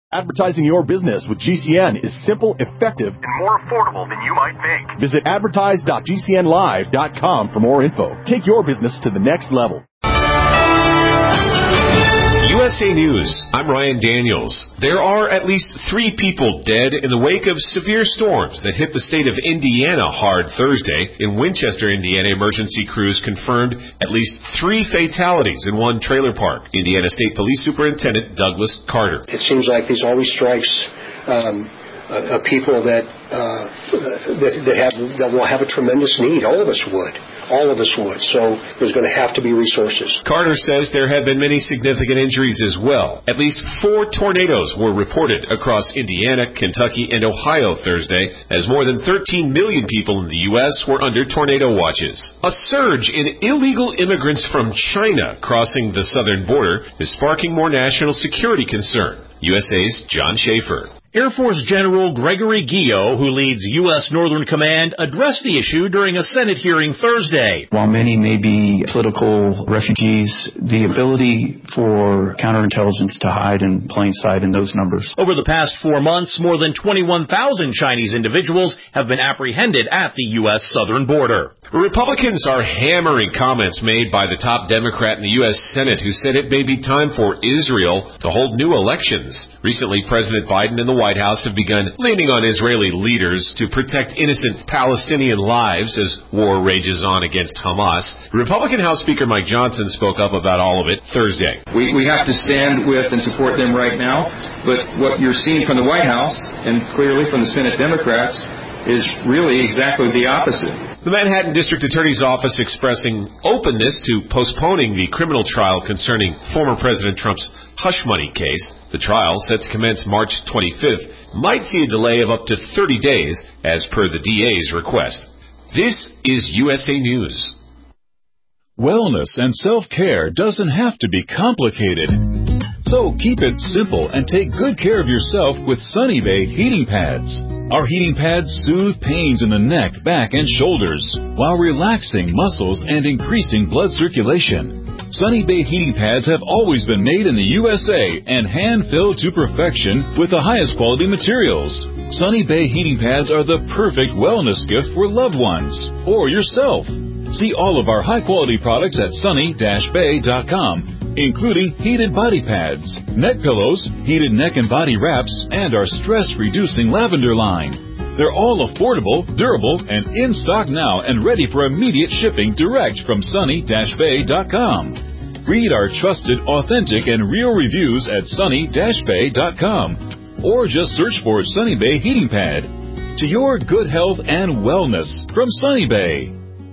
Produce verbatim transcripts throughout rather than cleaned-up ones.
Advertising your business with G C N is simple, effective, and more affordable than you might think. Visit advertise dot g c n live dot com for more info. Take your business to the next level. U S A News, I'm Ryan Daniels. There are at least three people dead in the wake of severe storms that hit the state of Indiana hard Thursday. In Winchester, Indiana, emergency crews confirmed at least three fatalities in one trailer park. Indiana State Police Superintendent Douglas Carter. It seems like this always strikes um, uh, people that, uh, that that have that will have a tremendous need. All of us would. All of us would. So there's going to have to be resources. Carter says there have been many significant injuries as well. At least four tornadoes were reported across Indiana, Kentucky, and Ohio Thursday, as more than thirteen million people in the U S were under tornado watches. A surge in illegal immigrants from China crossing the southern border is sparking more national security concern. U S A's John Schaefer. Air Force General Gregory Guillot, who leads U S Northern Command, addressed the issue during a Senate hearing Thursday. While many may be political refugees, the ability for counterintelligence to hide in plain sight in those numbers. Over the past four months, more than twenty-one thousand Chinese individuals have been apprehended at the U S southern border. Republicans are hammering comments made by the top Democrat in the U S Senate, who said it may be time for Israel to hold new elections. Recently, President Biden and the White House have begun leaning on Israeli leaders to protect innocent Palestinian lives as war rages on against Hamas. Republican House Speaker Mike Johnson spoke up about all of it Thursday. We, we have to stand with and support them right now, but what you're seeing from the White House and clearly from the Senate Democrats is really exactly the opposite. The Manhattan District Attorney's Office expressing openness to postponing the criminal trial concerning former President Trump's hush money case. The trial, set to commence March twenty-fifth, might see a delay of up to thirty days, as per the D A's request. This is U S A News. Wellness and self-care doesn't have to be complicated. So keep it simple and take good care of yourself with Sunny Bay heating pads. Our heating pads soothe pains in the neck, back, and shoulders while relaxing muscles and increasing blood circulation. Sunny Bay heating pads have always been made in the U S A and hand-filled to perfection with the highest quality materials. Sunny Bay heating pads are the perfect wellness gift for loved ones or yourself. See all of our high-quality products at sunny dash bay dot com, including heated body pads, neck pillows, heated neck and body wraps, and our stress-reducing lavender line. They're all affordable, durable, and in stock now and ready for immediate shipping direct from sunny dash bay dot com. Read our trusted, authentic, and real reviews at sunny dash bay dot com, or just search for Sunny Bay Heating Pad. To your good health and wellness from Sunny Bay.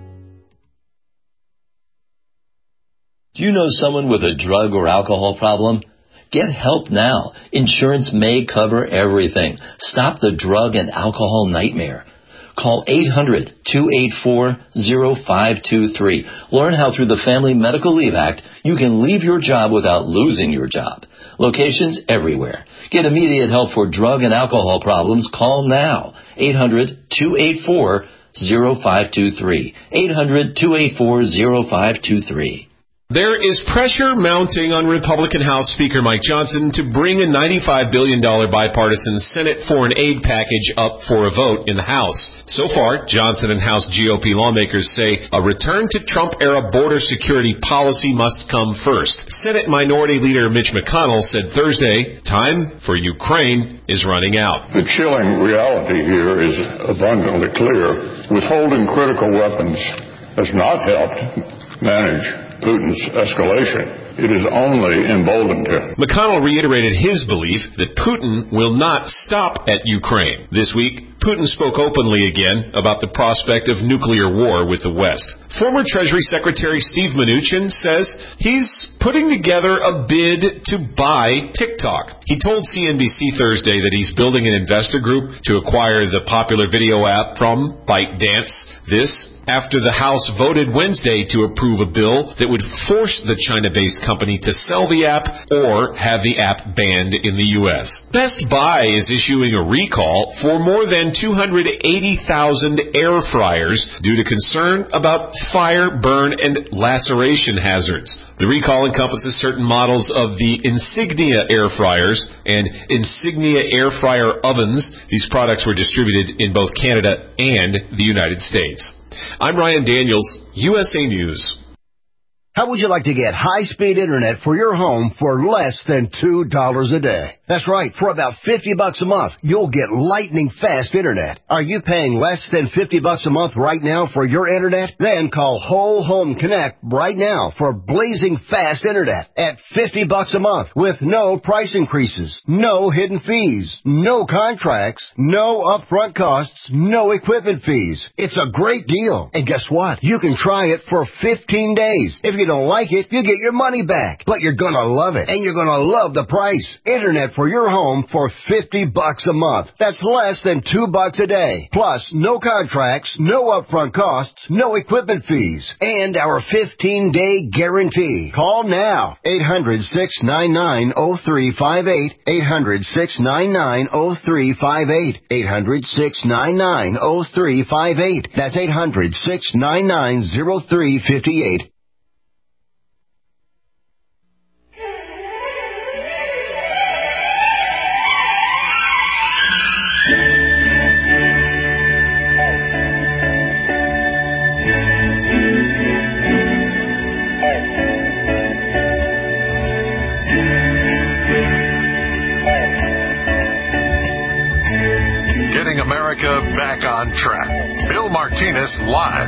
Do you know someone with a drug or alcohol problem? Get help now. Insurance may cover everything. Stop the drug and alcohol nightmare. Call eight hundred, two eight four, zero five two three. Learn how through the Family Medical Leave Act you can leave your job without losing your job. Locations everywhere. Get immediate help for drug and alcohol problems. Call now. eight hundred, two eight four, zero five two three. eight hundred, two eight four, zero five two three. There is pressure mounting on Republican House Speaker Mike Johnson to bring a ninety-five billion dollars bipartisan Senate foreign aid package up for a vote in the House. So far, Johnson and House G O P lawmakers say a return to Trump-era border security policy must come first. Senate Minority Leader Mitch McConnell said Thursday, time for Ukraine is running out. The chilling reality here is abundantly clear. Withholding critical weapons has not helped manage Putin's escalation. It has only emboldened him. McConnell reiterated his belief that Putin will not stop at Ukraine. This week, Putin spoke openly again about the prospect of nuclear war with the West. Former Treasury Secretary Steve Mnuchin says he's putting together a bid to buy TikTok. He told C N B C Thursday that he's building an investor group to acquire the popular video app from ByteDance. This after the House voted Wednesday to approve a bill that would force the China-based company to sell the app or have the app banned in the U S. Best Buy is issuing a recall for more than two hundred eighty thousand air fryers due to concern about fire, burn, and laceration hazards. The recall encompasses certain models of the Insignia air fryers and Insignia air fryer ovens. These products were distributed in both Canada and the United States. I'm Ryan Daniels, U S A News. How would you like to get high-speed internet for your home for less than two dollars a day? That's right. For about fifty bucks a month, you'll get lightning-fast internet. Are you paying less than fifty bucks a month right now for your internet? Then call Whole Home Connect right now for blazing fast internet at fifty bucks a month with no price increases, no hidden fees, no contracts, no upfront costs, no equipment fees. It's a great deal. And guess what? You can try it for fifteen days. If you don't like it, you get your money back. But you're gonna love it, and you're gonna love the price. Internet for your home for fifty bucks a month. That's less than two bucks a day. Plus, no contracts, no upfront costs, no equipment fees, and our fifteen-day guarantee. Call now. eight hundred, six nine nine, oh three five eight. eight hundred, six nine nine, oh three five eight. eight hundred, six nine nine, oh three five eight. That's eight hundred, six nine nine, oh three five eight. America back on track. Bill Martinez live.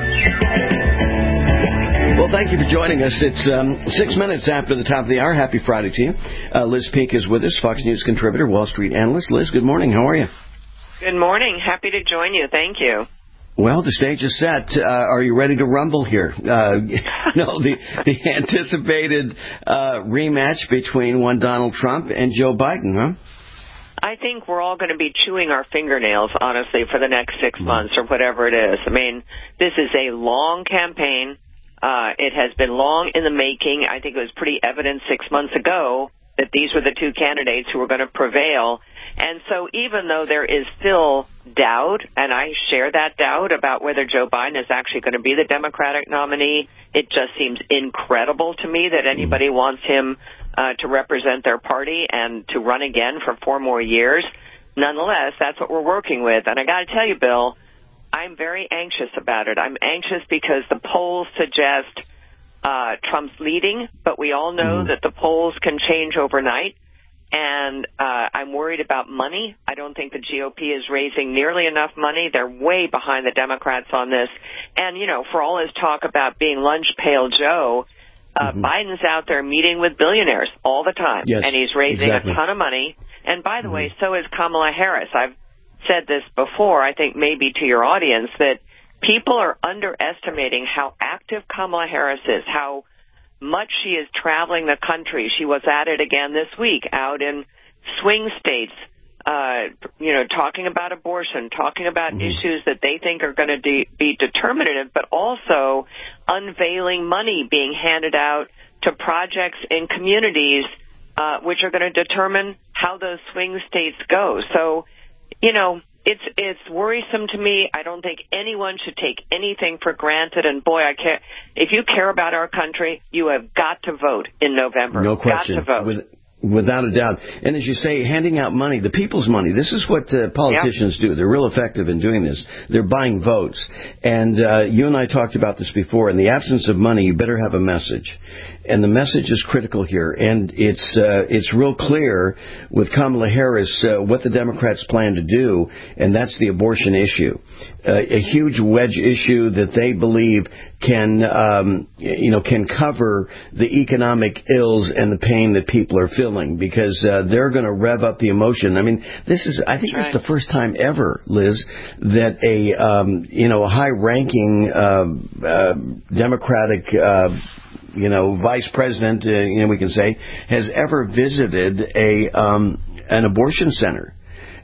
Well, thank you for joining us. It's um, six minutes after the top of the hour. Happy Friday to you. Uh, Liz Peek is with us, Fox News contributor, Wall Street analyst. Liz, good morning. How are you? Good morning. Happy to join you. Thank you. Well, the stage is set. Uh, are you ready to rumble here? Uh, no, the, the anticipated uh, rematch between one Donald Trump and Joe Biden, huh? I think we're all going to be chewing our fingernails, honestly, for the next six months or whatever it is. I mean, this is a long campaign. Uh, it has been long in the making. I think it was pretty evident six months ago that these were the two candidates who were going to prevail. And so even though there is still doubt, and I share that doubt about whether Joe Biden is actually going to be the Democratic nominee, it just seems incredible to me that anybody wants him Uh, to represent their party and to run again for four more years. Nonetheless, that's what we're working with. And I got to tell you, Bill, I'm very anxious about it. I'm anxious because the polls suggest uh, Trump's leading, but we all know mm-hmm. that the polls can change overnight. And uh, I'm worried about money. I don't think the G O P is raising nearly enough money. They're way behind the Democrats on this. And, you know, for all his talk about being lunch pail Joe, Uh, mm-hmm. Biden's out there meeting with billionaires all the time, yes, and he's raising exactly. a ton of money. And by the mm-hmm. way, so is Kamala Harris. I've said this before, I think maybe to your audience, that people are underestimating how active Kamala Harris is, how much she is traveling the country. She was at it again this week out in swing states, uh, you know, talking about abortion, talking about mm-hmm. issues that they think are going to de- be determinative, but also unveiling money being handed out to projects in communities uh, which are going to determine how those swing states go. So, you know, it's it's worrisome to me. I don't think anyone should take anything for granted. And, boy, I care. If you care about our country, you have got to vote in November. No question. Got to vote. With- Without a doubt. And as you say, handing out money, the people's money, this is what uh, politicians yep. do. They're real effective in doing this. They're buying votes. And uh, you and I talked about this before. In the absence of money, you better have a message. And the message is critical here. And it's uh, it's real clear with Kamala Harris uh, what the Democrats plan to do, and that's the abortion issue. Uh, a huge wedge issue that they believe can, um, you know, can cover the economic ills and the pain that people are feeling, because uh, they're going to rev up the emotion. I mean, this is, I think, right. this is the first time ever, Liz, that a, um, you know, a high-ranking uh, uh, Democratic, uh, you know, vice president, uh, you know, we can say, has ever visited a um, an abortion center.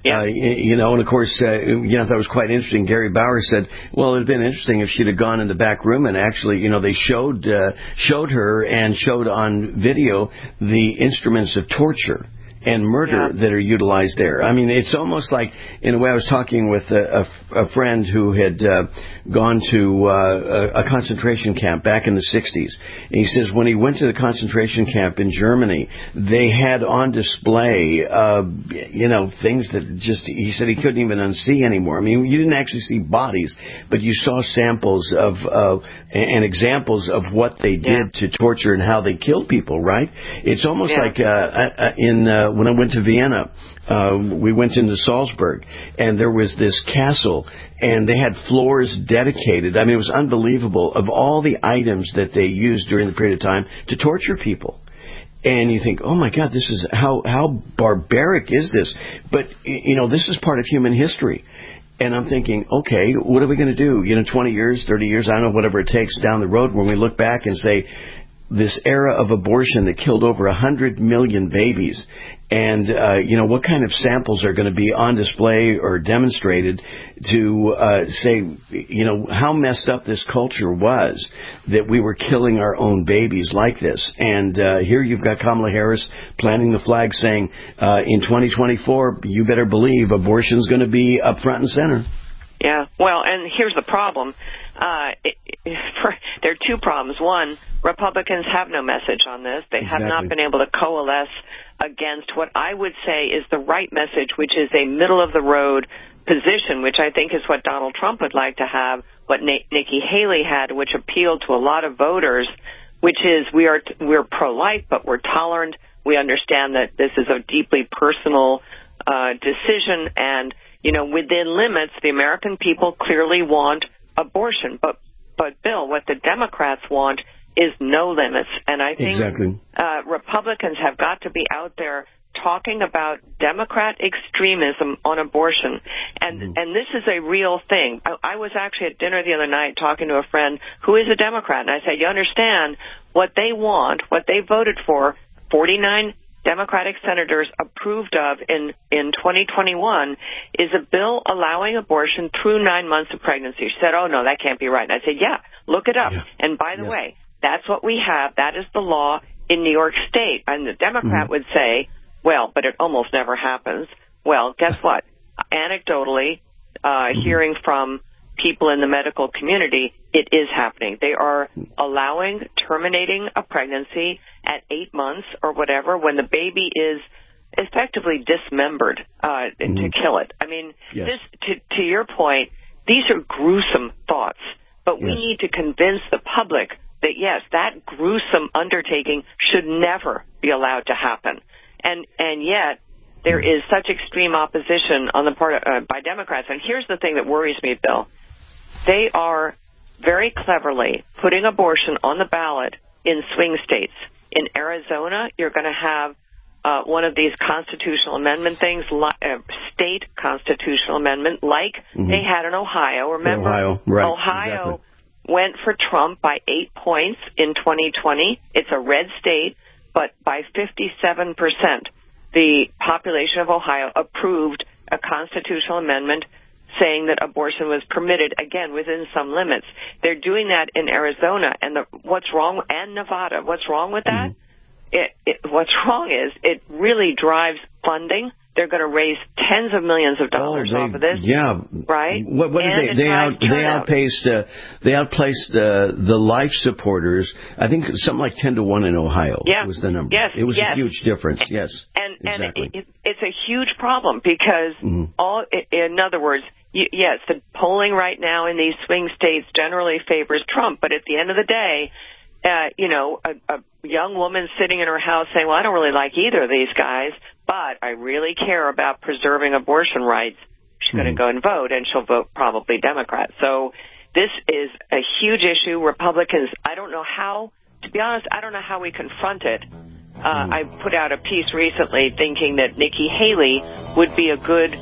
Yeah. Uh, you know, and of course, uh, you know, that was quite interesting. Gary Bauer said, well, it would have been interesting if she'd have gone in the back room and actually, you know, they showed, uh, showed her and showed on video the instruments of torture and murder yeah. that are utilized there. I mean, it's almost like, in a way, I was talking with a, a, a friend who had uh, gone to uh, a, a concentration camp back in the sixties. And he says when he went to the concentration camp in Germany, they had on display, uh, you know, things that just, he said he couldn't even unsee anymore. I mean, you didn't actually see bodies, but you saw samples of, uh, and examples of what they did yeah. to torture and how they killed people, right? It's almost yeah. like uh, in... Uh, when I went to Vienna, uh, we went into Salzburg, and there was this castle, and they had floors dedicated. I mean, it was unbelievable of all the items that they used during the period of time to torture people. And you think, oh my God, this is how how barbaric is this? But you know, this is part of human history. And I'm thinking, okay, what are we going to do? You know, twenty years, thirty years, I don't know, whatever it takes down the road when we look back and say, this era of abortion that killed over one hundred million babies, and, uh, you know, what kind of samples are going to be on display or demonstrated to uh, say, you know, how messed up this culture was that we were killing our own babies like this. And uh, here you've got Kamala Harris planting the flag saying, uh, in twenty twenty-four, you better believe abortion's going to be up front and center. Yeah, well, and here's the problem. Uh, it, it, for, there are two problems. One, Republicans have no message on this. They exactly. have not been able to coalesce against what I would say is the right message, which is a middle-of-the-road position, which I think is what Donald Trump would like to have, what Na- Nikki Haley had, which appealed to a lot of voters, which is we are t- we're pro-life, but we're tolerant. We understand that this is a deeply personal uh, decision, and you know, within limits, the American people clearly want abortion. But, but Bill, what the Democrats want is no limits. And I think exactly. uh, Republicans have got to be out there talking about Democrat extremism on abortion. And mm-hmm. and this is a real thing. I, I was actually at dinner the other night talking to a friend who is a Democrat. And I said, you understand what they want, what they voted for, forty-nine Democratic senators approved of in, in twenty twenty-one is a bill allowing abortion through nine months of pregnancy. She said, oh, no, that can't be right. And I said, yeah, look it up. Yeah. And by the yes. way, that's what we have. That is the law in New York State. And the Democrat mm-hmm. would say, well, but it almost never happens. Well, guess what? Anecdotally, uh, mm-hmm. hearing from people in the medical community, it is happening. They are allowing terminating a pregnancy at eight months or whatever when the baby is effectively dismembered uh, mm-hmm. to kill it. I mean, yes. this to, to your point, these are gruesome thoughts, but we yes. need to convince the public that, yes, that gruesome undertaking should never be allowed to happen. And and yet there is such extreme opposition on the part of, uh, by Democrats. And here's the thing that worries me, Bill. They are very cleverly putting abortion on the ballot in swing states. In Arizona, you're going to have uh, one of these constitutional amendment things, li- uh, state constitutional amendment, like mm-hmm. they had in Ohio. Remember, Ohio, right, Ohio exactly. went for Trump by eight points in twenty twenty. It's a red state, but by fifty-seven percent, the population of Ohio approved a constitutional amendment saying that abortion was permitted, again, within some limits. They're doing that in Arizona, and the, what's wrong, and Nevada. What's wrong with that? Mm-hmm. It, it, what's wrong is it really drives funding. They're going to raise tens of millions of dollars oh, they, off of this. Yeah, right. What, what did they? They, out, they outpaced. Uh, they outplaced uh, the life supporters. I think something like ten to one in Ohio. Yeah. was the number. Yes, it was yes. a huge difference. Yes, and exactly. and it, it, it's a huge problem because mm-hmm. all. In other words. Yes, the polling right now in these swing states generally favors Trump, but at the end of the day, uh, you know, a, a young woman sitting in her house saying, well, I don't really like either of these guys, but I really care about preserving abortion rights, she's mm-hmm. going to go and vote, and she'll vote probably Democrat. So this is a huge issue. Republicans, I don't know how, to be honest, I don't know how we confront it. Uh, mm-hmm. I put out a piece recently thinking that Nikki Haley would be a good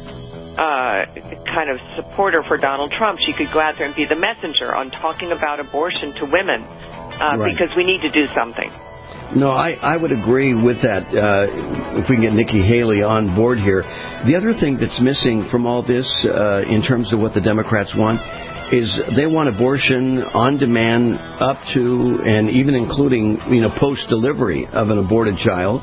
Uh, kind of supporter for Donald Trump. She could go out there and be the messenger on talking about abortion to women uh, right. because we need to do something. No, I, I would agree with that, uh, if we can get Nikki Haley on board here. The other thing that's missing from all this, uh, in terms of what the Democrats want, is they want abortion on demand up to and even including, you know, post-delivery of an aborted child,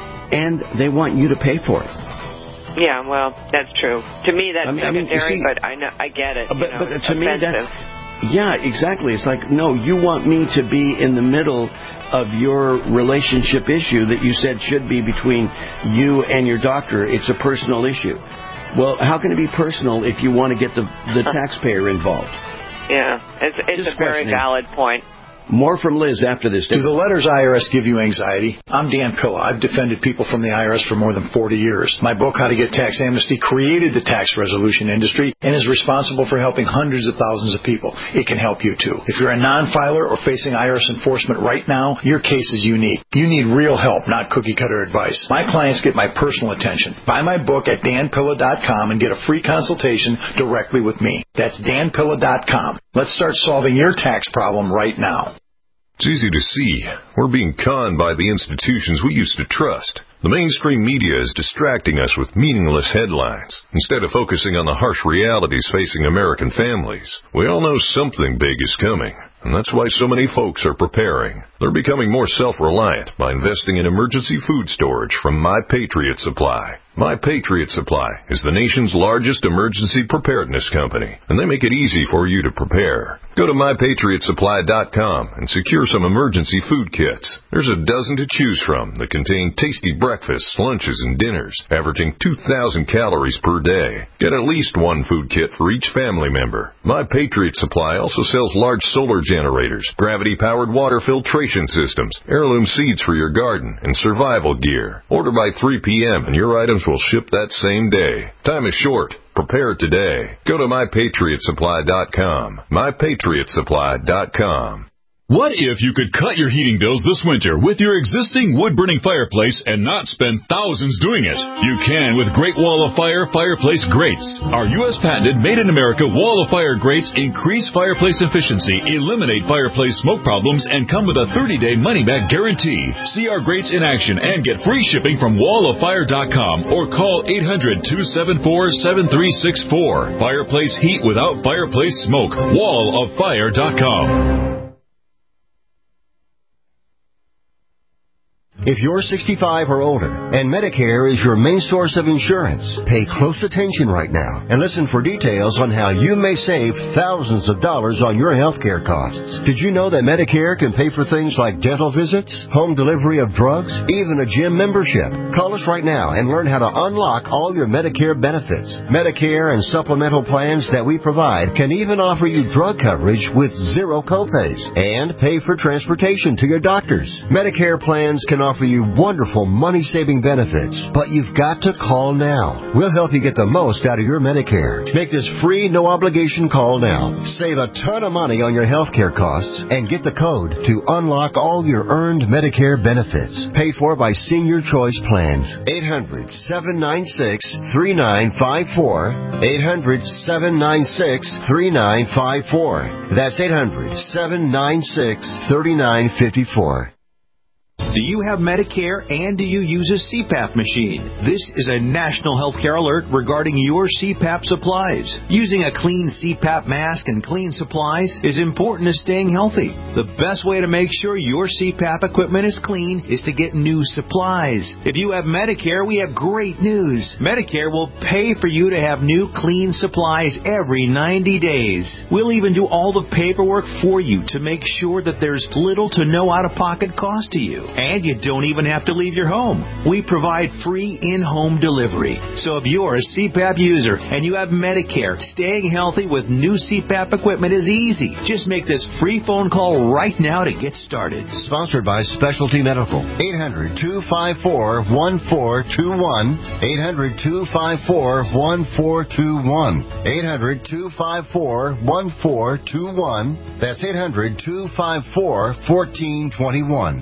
and they want you to pay for it. Yeah, well, that's true. To me, that's I mean, secondary, I mean, see, but I know I get it. But, you know, but to offensive. me, that yeah, exactly. It's like, no, you want me to be in the middle of your relationship issue that you said should be between you and your doctor. It's a personal issue. Well, how can it be personal if you want to get the the taxpayer involved? Yeah, it's it's Just a very valid point. More from Liz after this. Do the letters I R S give you anxiety? I'm Dan Pilla. I've defended people from the I R S for more than forty years. My book, How to Get Tax Amnesty, created the tax resolution industry and is responsible for helping hundreds of thousands of people. It can help you, too. If you're a non-filer or facing I R S enforcement right now, your case is unique. You need real help, not cookie-cutter advice. My clients get my personal attention. Buy my book at dan pilla dot com and get a free consultation directly with me. That's dan pilla dot com. Let's start solving your tax problem right now. It's easy to see. We're being conned by the institutions we used to trust. The mainstream media is distracting us with meaningless headlines instead of focusing on the harsh realities facing American families. We all know something big is coming, and that's why so many folks are preparing. They're becoming more self-reliant by investing in emergency food storage from My Patriot Supply. My Patriot Supply is the nation's largest emergency preparedness company, and they make it easy for you to prepare. Go to my patriot supply dot com and secure some emergency food kits. There's a dozen to choose from that contain tasty breakfasts, lunches, and dinners, averaging two thousand calories per day. Get at least one food kit for each family member. My Patriot Supply also sells large solar generators, gravity-powered water filtration systems, heirloom seeds for your garden, and survival gear. Order by three p.m. and your items will ship that same day. Time is short. Prepare today. Go to my patriot supply dot com. my patriot supply dot com. What if you could cut your heating bills this winter with your existing wood-burning fireplace and not spend thousands doing it? You can with Great Wall of Fire Fireplace Grates. Our U S patented made-in-America Wall of Fire grates increase fireplace efficiency, eliminate fireplace smoke problems, and come with a thirty-day money-back guarantee. See our grates in action and get free shipping from wall of fire dot com or call eight hundred, two seven four, seven three six four. Fireplace heat without fireplace smoke. wall of fire dot com. If you're sixty-five or older and Medicare is your main source of insurance, pay close attention right now and listen for details on how you may save thousands of dollars on your health care costs. Did you know that Medicare can pay for things like dental visits, home delivery of drugs, even a gym membership? Call us right now and learn how to unlock all your Medicare benefits. Medicare and supplemental plans that we provide can even offer you drug coverage with zero copays and pay for transportation to your doctors. Medicare plans can offer you wonderful money-saving benefits, but you've got to call now. We'll help you get the most out of your Medicare. Make this free, no-obligation call now. Save a ton of money on your health care costs and get the code to unlock all your earned Medicare benefits. Paid for by Senior Choice Plans. eight hundred, seven nine six, three nine five four. eight hundred, seven nine six, three nine five four. That's eight hundred, seven nine six, three nine five four. Do you have Medicare and do you use a C PAP machine? This is a national healthcare alert regarding your C PAP supplies. Using a clean C PAP mask and clean supplies is important to staying healthy. The best way to make sure your C PAP equipment is clean is to get new supplies. If you have Medicare, we have great news. Medicare will pay for you to have new clean supplies every ninety days. We'll even do all the paperwork for you to make sure that there's little to no out-of-pocket cost to you. And you don't even have to leave your home. We provide free in-home delivery. So if you're a C PAP user and you have Medicare, staying healthy with new C PAP equipment is easy. Just make this free phone call right now to get started. Sponsored by Specialty Medical. eight hundred, two five four, one four two one. eight hundred, two five four, one four two one. eight hundred, two five four, one four two one. That's eight hundred, two five four, one four two one.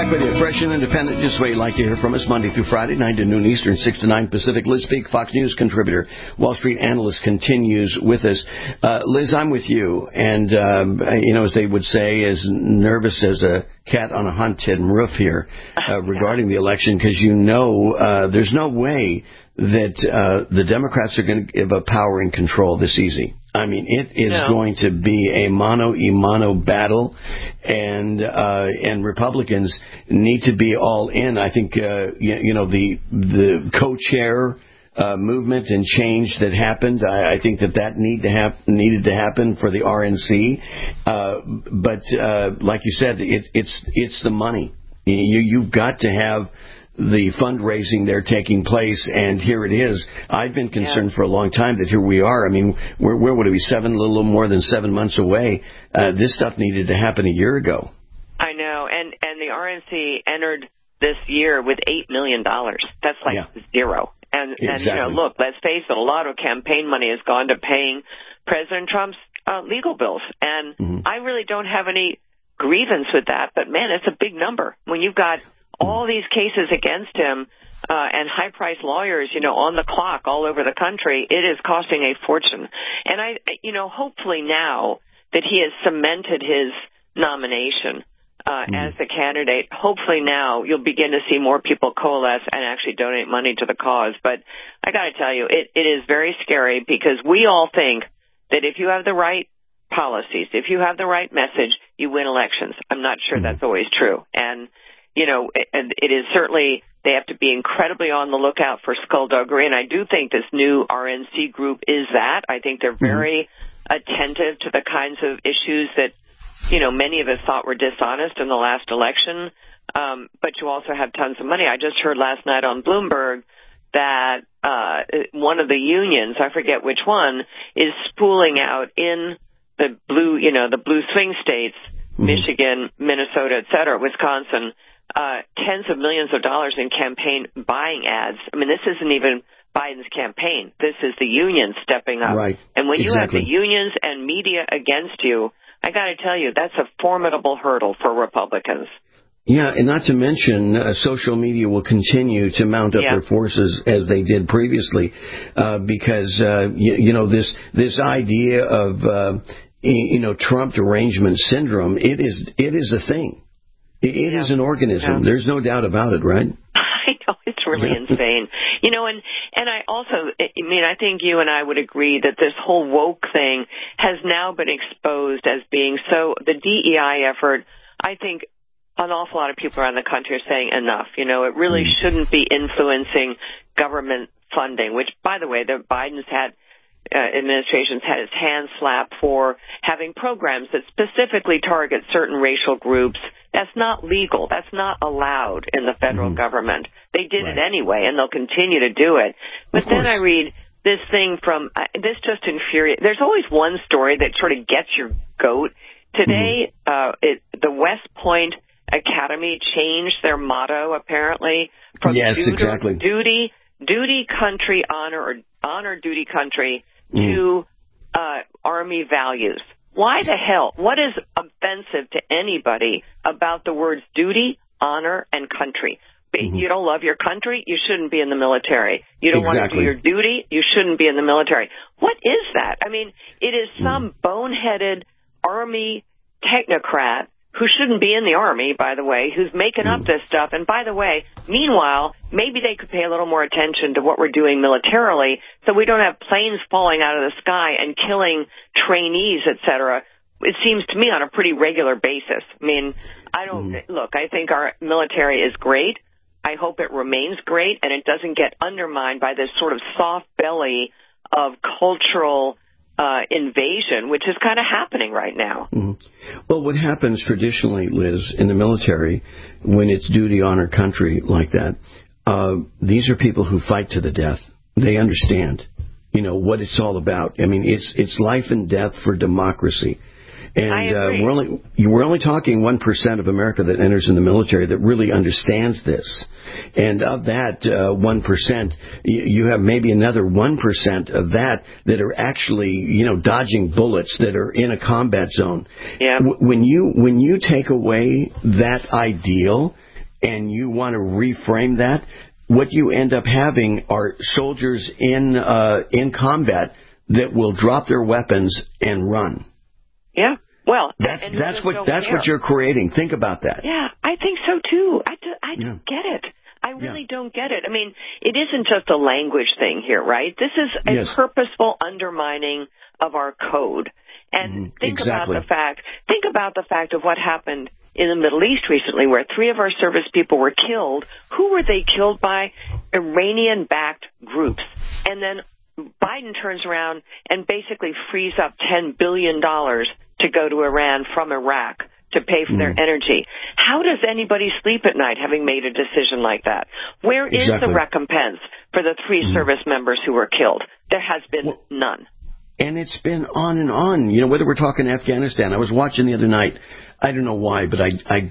Back with you, fresh and independent, just the way you like to hear from us, Monday through Friday, nine to noon Eastern, six to nine Pacific. Liz Peek, Fox News contributor, Wall Street analyst, continues with us. Uh, Liz, I'm with you, and, um, you know, as they would say, as nervous as a cat on a haunted roof here uh, regarding the election, because you know uh, there's no way that uh, the Democrats are going to give up power and control this easy. I mean, it is no. going to be a mano-a-mano battle, and uh, and Republicans need to be all in. I think, uh, you, you know, the the co-chair uh, movement and change that happened, I, I think that that need to have, needed to happen for the R N C. Uh, but uh, like you said, it, it's it's the money. You, you've got to have the fundraising there taking place, and here it is. I've been concerned yeah. for a long time that here we are. I mean, where, where would it be, seven, a little more than seven months away? Uh, this stuff needed to happen a year ago. I know, and, and the R N C entered this year with eight million dollars. That's like yeah. zero. And, exactly. and, you know, look, let's face it, a lot of campaign money has gone to paying President Trump's uh, legal bills, and mm-hmm. I really don't have any grievance with that, but, man, it's a big number. When you've got all these cases against him uh, and high-priced lawyers, you know, on the clock all over the country, it is costing a fortune. And, I, you know, hopefully now that he has cemented his nomination uh, mm. as the candidate, hopefully now you'll begin to see more people coalesce and actually donate money to the cause. But I got to tell you, it, it is very scary because we all think that if you have the right policies, if you have the right message, you win elections. I'm not sure mm. that's always true. And You know, and it is certainly, they have to be incredibly on the lookout for skullduggery, and I do think this new R N C group is that. I think they're very mm-hmm. attentive to the kinds of issues that, you know, many of us thought were dishonest in the last election, um, but you also have tons of money. I just heard last night on Bloomberg that uh, one of the unions, I forget which one, is spooling out in the blue, you know, the blue swing states, mm-hmm. Michigan, Minnesota, et cetera, Wisconsin, Uh, tens of millions of dollars in campaign buying ads. I mean, this isn't even Biden's campaign. This is the union stepping up. Right. And when you exactly. have the unions and media against you, I got to tell you, that's a formidable hurdle for Republicans. Yeah, and not to mention, uh, social media will continue to mount up yeah. their forces as they did previously, uh, because uh, you, you know this this idea of uh, you know Trump derangement syndrome. It is it is a thing. It yeah. is an organism. Yeah. There's no doubt about it, right? I know. It's really yeah. insane. You know, and, and I also, I mean, I think you and I would agree that this whole woke thing has now been exposed as being so, the D E I effort, I think an awful lot of people around the country are saying enough. You know, it really mm. shouldn't be influencing government funding, which, by the way, the Biden's had, Uh, administration's had its hands slapped for having programs that specifically target certain racial groups. That's not legal. That's not allowed in the federal mm-hmm. government. They did right. it anyway, and they'll continue to do it. But then I read this thing from, uh, this just infuriates. There's always one story that sort of gets your goat. Today, mm-hmm. uh, it, the West Point Academy changed their motto, apparently, from yes, duty, exactly. duty, duty, country, honor, or honor, duty, country, Mm. to uh, Army values. Why the hell? What is offensive to anybody about the words duty, honor, and country? Mm-hmm. You don't love your country, you shouldn't be in the military. You don't exactly. want to do your duty, you shouldn't be in the military. What is that? I mean, it is some mm. boneheaded Army technocrat who shouldn't be in the Army, by the way, who's making up this stuff. And by the way, meanwhile, maybe they could pay a little more attention to what we're doing militarily so we don't have planes falling out of the sky and killing trainees, et cetera. It seems to me on a pretty regular basis. I mean, I don't, mm. look, I think our military is great. I hope it remains great and it doesn't get undermined by this sort of soft belly of cultural Uh, invasion, which is kind of happening right now. Mm-hmm. Well, what happens traditionally, Liz, in the military, when it's duty, honor, country like that, uh, these are people who fight to the death. They understand, you know, what it's all about. I mean, it's it's life and death for democracy. And uh, we're only we're only talking one percent of America that enters in the military that really understands this. And of that uh, one percent, you, you have maybe another one percent of that that are actually, you know, dodging bullets, that are in a combat zone. Yeah. W- when you when you take away that ideal, and you want to reframe that, what you end up having are soldiers in uh, in combat that will drop their weapons and run. Yeah. Well, that's and that's what that's care. what you're creating. Think about that. Yeah, I think so too. I, do, I don't yeah. get it. I really yeah. don't get it. I mean, it isn't just a language thing here, right? This is a yes. purposeful undermining of our code. And mm-hmm. think exactly. about the fact. Think about the fact of what happened in the Middle East recently, where three of our service people were killed. Who were they killed by? Iranian-backed groups. And then Biden turns around and basically frees up ten billion dollars to go to Iran from Iraq to pay for mm. their energy. How does anybody sleep at night having made a decision like that? Where exactly. is the recompense for the three mm. service members who were killed? There has been well, none. And it's been on and on. You know, whether we're talking Afghanistan, I was watching the other night. I don't know why, but I, I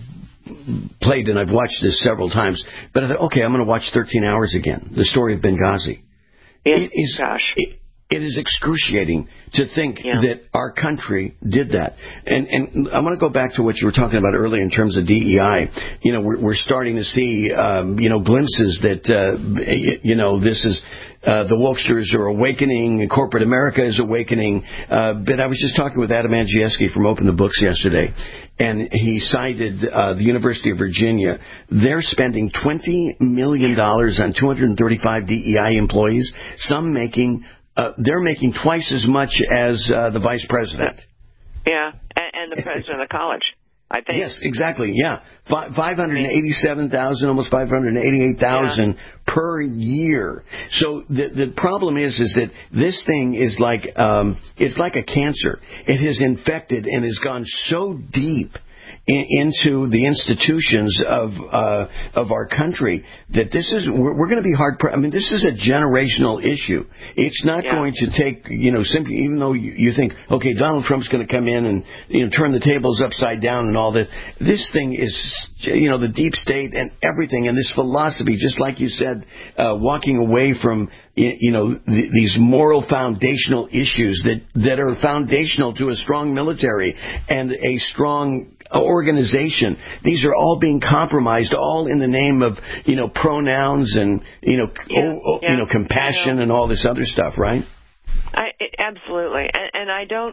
played and I've watched this several times. But I thought, okay, I'm going to watch thirteen hours again. The story of Benghazi. Yeah, it is, gosh. It, It is excruciating to think yeah. that our country did that. And, and I want to go back to what you were talking about earlier in terms of D E I. You know, we're, we're starting to see, um, you know, glimpses that, uh, you know, this is, uh, the Wokesters are awakening, corporate America is awakening. Uh, but I was just talking with Adam Andrzejewski from Open the Books yesterday, and he cited uh, the University of Virginia. They're spending twenty million dollars on two hundred thirty-five D E I employees, some making Uh, they're making twice as much as uh, the vice president. Yeah, and, and the president of the college, I think. Yes, exactly, yeah. F- five hundred eighty-seven thousand, almost five hundred eighty-eight thousand yeah. per year. So the the problem is is that this thing is like um, it's like a cancer. It has infected and has gone so deep in, into the institutions of uh, of our country that this is we're, we're going to be hard. Pre- I mean, this is a generational issue. It's not yeah. going to take you know simply even though you, you think okay Donald Trump's going to come in and you know turn the tables upside down and all that. This thing is you know the deep state and everything and this philosophy, just like you said, uh, walking away from you know th- these moral foundational issues that that are foundational to a strong military and a strong organization. These are all being compromised, all in the name of you know pronouns and you know yeah, oh, oh, yeah, you know compassion yeah. and all this other stuff, right? I it, absolutely, and, and I don't,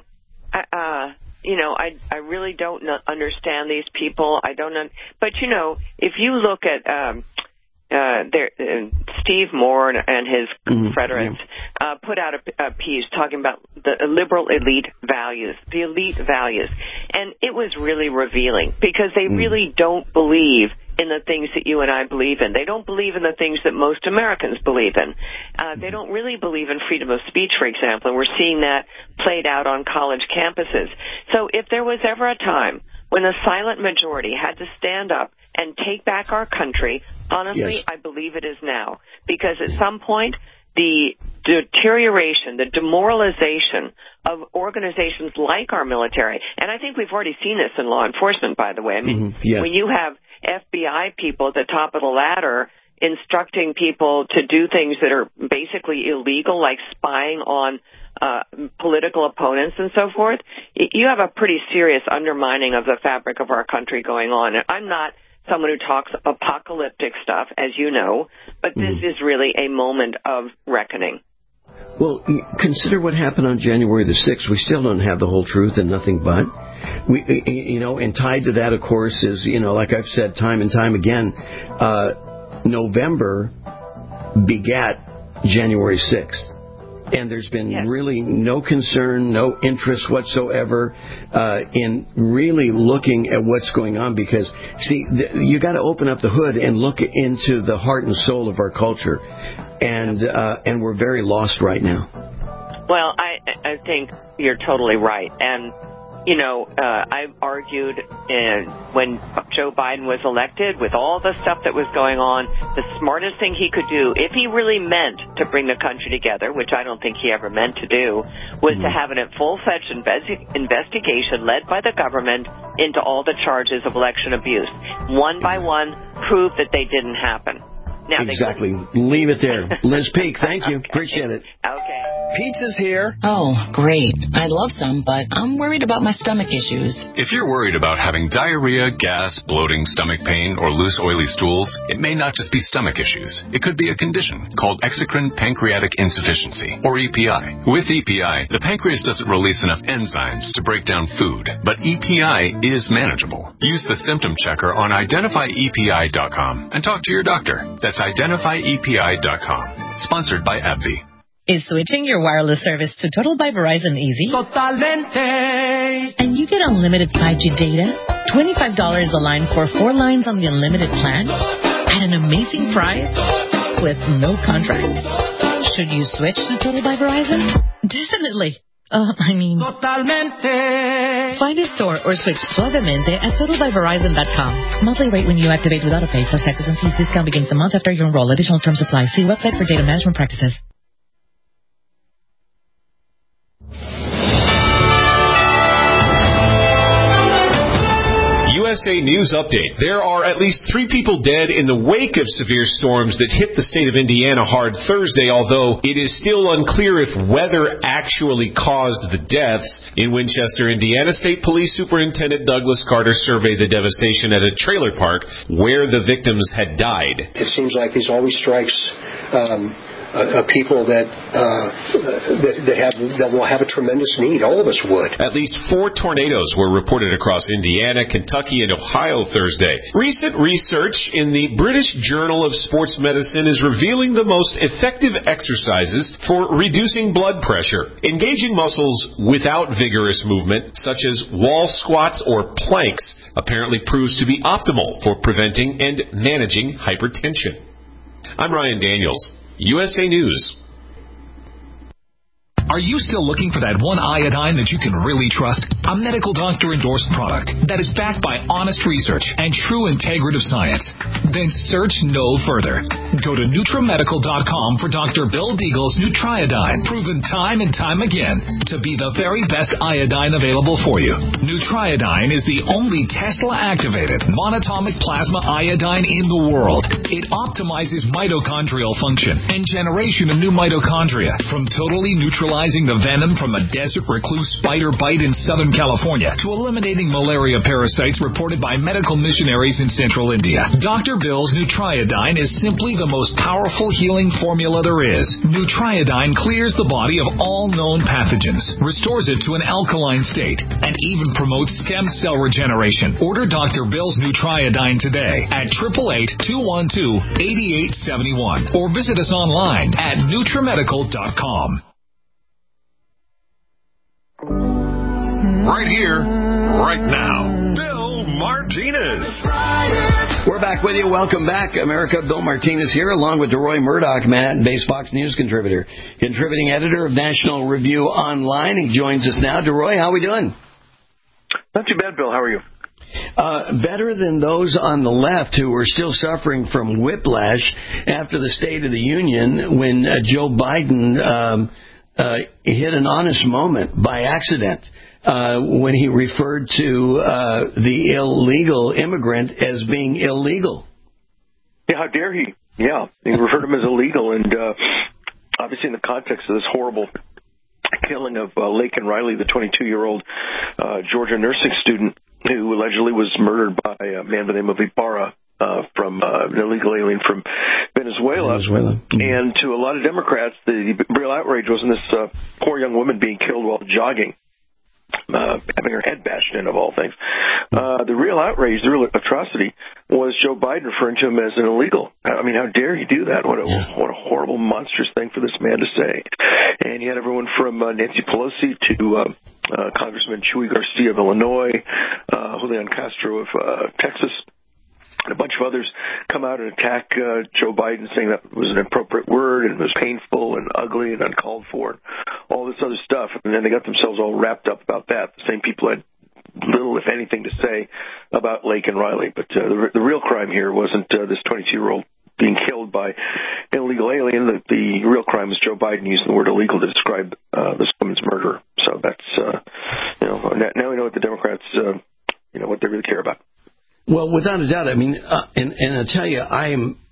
uh, you know, I I really don't understand these people. I don't, know, but you know, if you look at. Um, Uh, there, uh, Steve Moore and, and his mm-hmm. confederates yeah. uh, put out a, a piece talking about the liberal elite values, the elite values, and it was really revealing because they mm. really don't believe in the things that you and I believe in. They don't believe in the things that most Americans believe in. Uh, they don't really believe in freedom of speech, for example, and we're seeing that played out on college campuses. So if there was ever a time when the silent majority had to stand up and take back our country, honestly, yes. I believe it is now. Because at some point, the deterioration, the demoralization of organizations like our military, and I think we've already seen this in law enforcement, by the way. I mean, mm-hmm. yes. when you have F B I people at the top of the ladder instructing people to do things that are basically illegal, like spying on uh, political opponents and so forth, you have a pretty serious undermining of the fabric of our country going on. I'm not someone who talks apocalyptic stuff, as you know, but this mm. is really a moment of reckoning. Well, consider what happened on January the sixth. We still don't have the whole truth and nothing but. We, you know, and tied to that, of course, is, you know, like I've said time and time again, uh, November begat January sixth. And there's been yes. really no concern, no interest whatsoever uh, in really looking at what's going on. Because, see, th- you got to open up the hood and look into the heart and soul of our culture. And uh, and we're very lost right now. Well, I, I think you're totally right. And, you know, uh, I've argued uh, when Joe Biden was elected, with all the stuff that was going on, the smartest thing he could do, if he really meant to bring the country together, which I don't think he ever meant to do, was mm-hmm. to have a full-fledged investi- investigation led by the government into all the charges of election abuse. One by one, prove that they didn't happen. Now, exactly. Leave it there. Liz Peek, thank you. Okay. Appreciate it. Okay. pizza's here. Oh, great. I'd love some, but I'm worried about my stomach issues. If you're worried about having diarrhea, gas, bloating, stomach pain, or loose, oily stools, it may not just be stomach issues. It could be a condition called exocrine pancreatic insufficiency, or E P I. With E P I, the pancreas doesn't release enough enzymes to break down food, but E P I is manageable. Use the symptom checker on identify E P I dot com and talk to your doctor. That's identify E P I dot com. Sponsored by AbbVie. Is switching your wireless service to Total by Verizon easy? Totalmente. And you get unlimited five G data, twenty-five dollars a line for four lines on the unlimited plan, at an amazing price with no contract. Should you switch to Total by Verizon? Definitely. Uh, I mean... Totalmente. Find a store or switch suavemente at total by verizon dot com. Monthly rate when you activate with autopay plus taxes and fees. Discount begins the month after you enroll. Additional terms apply. See website for data management practices. U S A News Update. There are at least three people dead in the wake of severe storms that hit the state of Indiana hard Thursday, although it is still unclear if weather actually caused the deaths. In Winchester, Indiana, State Police Superintendent Douglas Carter surveyed the devastation at a trailer park where the victims had died. It seems like these always strikes um, uh, people that, uh, that that have that will have a tremendous need. All of us would. At least four tornadoes were reported across Indiana, Kentucky, and Ohio Thursday. Recent research in the British Journal of Sports Medicine is revealing the most effective exercises for reducing blood pressure. Engaging muscles without vigorous movement, such as wall squats or planks, apparently proves to be optimal for preventing and managing hypertension. I'm Ryan Daniels, U S A News. Are you still looking for that one iodine that you can really trust? A medical doctor-endorsed product that is backed by honest research and true integrative science? Then search no further. Go to Nutramedical dot com for Doctor Bill Deagle's Nutriodine, proven time and time again to be the very best iodine available for you. Nutriodine is the only Tesla-activated monatomic plasma iodine in the world. It optimizes mitochondrial function and generation of new mitochondria from totally neutralizing the venom from a desert recluse spider bite in Southern California to eliminating malaria parasites reported by medical missionaries in central India. Doctor Bill's Nutriodine is simply the most powerful healing formula there is. Nutriodine clears the body of all known pathogens, restores it to an alkaline state, and even promotes stem cell regeneration. Order Doctor Bill's Nutriodine today at eight eight eight, two one two, eight eight seven one or visit us online at Nutramedical dot com. Right here, right now, Bill Martinez. We're back with you. Welcome back, America. Bill Martinez here, along with DeRoy Murdoch, Manhattan based Fox News contributor, contributing editor of National Review Online. He joins us now. DeRoy, how are we doing? Not too bad, Bill. How are you? Uh, better than those on the left who are still suffering from whiplash after the State of the Union when uh, Joe Biden um, uh, hit an honest moment by accident. Uh, when he referred to uh, the illegal immigrant as being illegal. Yeah, how dare he? Yeah, he referred to him as illegal, and uh, obviously in the context of this horrible killing of uh, Laken Riley, the twenty-two-year-old uh, Georgia nursing student who allegedly was murdered by a man by the name of Ibarra uh, from uh, an illegal alien from Venezuela. Venezuela. Mm-hmm. And to a lot of Democrats, the real outrage wasn't this uh, poor young woman being killed while jogging. Uh, having her head bashed in, of all things. Uh, the real outrage, the real atrocity, was Joe Biden referring to him as an illegal. I mean, how dare he do that? What a yeah. what a horrible, monstrous thing for this man to say. And he had everyone from uh, Nancy Pelosi to uh, uh, Congressman Chuy Garcia of Illinois, uh, Julian Castro of uh, Texas, and a bunch of others come out and attack uh, Joe Biden, saying that was an inappropriate word and it was painful and ugly and uncalled for, and all this other stuff. And then they got themselves all wrapped up about that. The same people had little, if anything, to say about Laken Riley. But uh, the, the real crime here wasn't uh, this twenty-two-year-old being killed by an illegal alien. The, the real crime was Joe Biden using the word illegal to describe uh, this woman's murderer. So that's, uh, you know, now we know what the Democrats, uh, you know, what they really care about. Well, without a doubt, I mean, uh, and, and I tell you, I am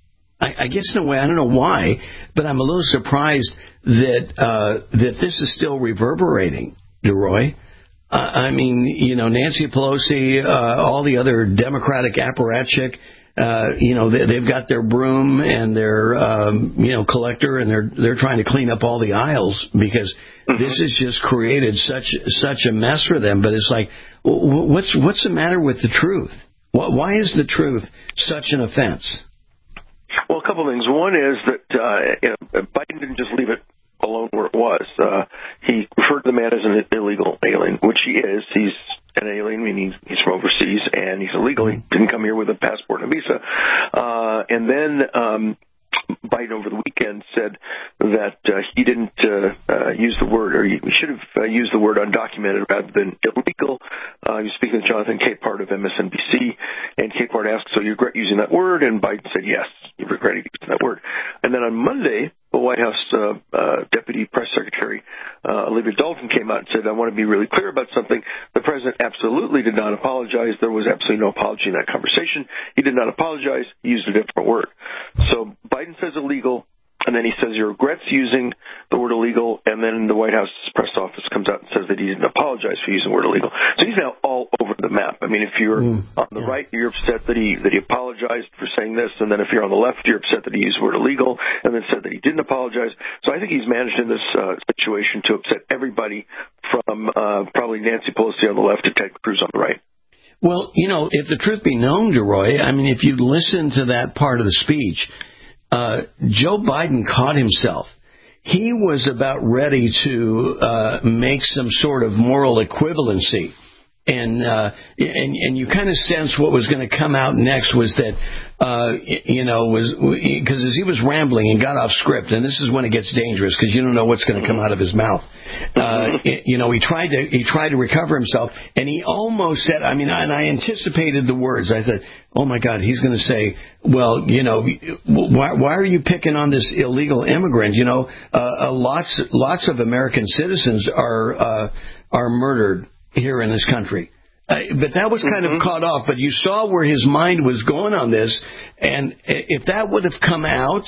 I, I guess in a way, I don't know why, but I'm a little surprised that uh, that this is still reverberating, DeRoy. Uh, I mean, you know, Nancy Pelosi, uh, all the other Democratic apparatchik, uh, you know, they, they've got their broom and their, um, you know, collector, and they're they're trying to clean up all the aisles because mm-hmm. this has just created such such a mess for them. But it's like, what's what's the matter with the truth? Why is the truth such an offense? Well, a couple of things. One is that uh, you know, Biden didn't just leave it alone where it was. Uh, he referred to the man as an illegal alien, which he is. He's an alien, meaning he's from overseas, and he's illegal. He didn't come here with a passport and a visa. Uh, and then um, Biden over the weekend said that uh, he didn't uh, uh, use the word, or he should have uh, used the word undocumented rather than illegal. Uh, he was speaking with Jonathan Capehart of M S N B C, and Capehart asked, so you regret using that word? And Biden said, yes, he regretted using that word. And then on Monday, the White House uh, uh, Deputy Press Secretary uh, Olivia Dalton came out and said, I want to be really clear about something. The president absolutely did not apologize. There was absolutely no apology in that conversation. He did not apologize. He used a different word. So Biden says illegal, and then he says he regrets using the word illegal, and then the White House press office comes out and says that he didn't apologize for using the word illegal. So he's now all over the map. I mean, if you're mm, on the yeah. right, you're upset that he that he apologized for saying this, and then if you're on the left, you're upset that he used the word illegal, and then said that he didn't apologize. So I think he's managed in this uh, situation to upset everybody from uh, probably Nancy Pelosi on the left to Ted Cruz on the right. Well, you know, if the truth be known, DeRoy, I mean, if you listen to that part of the speech, Uh, Joe Biden caught himself. He was about ready to uh, make some sort of moral equivalency. And, uh, and, and you kind of sense what was going to come out next was that, uh, you know, was because as he was rambling and got off script, and this is when it gets dangerous because you don't know what's going to come out of his mouth. Uh, it, you know, he tried to he tried to recover himself, and he almost said, I mean, and I anticipated the words. I thought, oh my God, he's going to say, well, you know, why, why are you picking on this illegal immigrant? You know, uh, uh, lots lots of American citizens are uh, are murdered here in this country. Uh, but that was kind mm-hmm. of caught off. But you saw where his mind was going on this. And if that would have come out,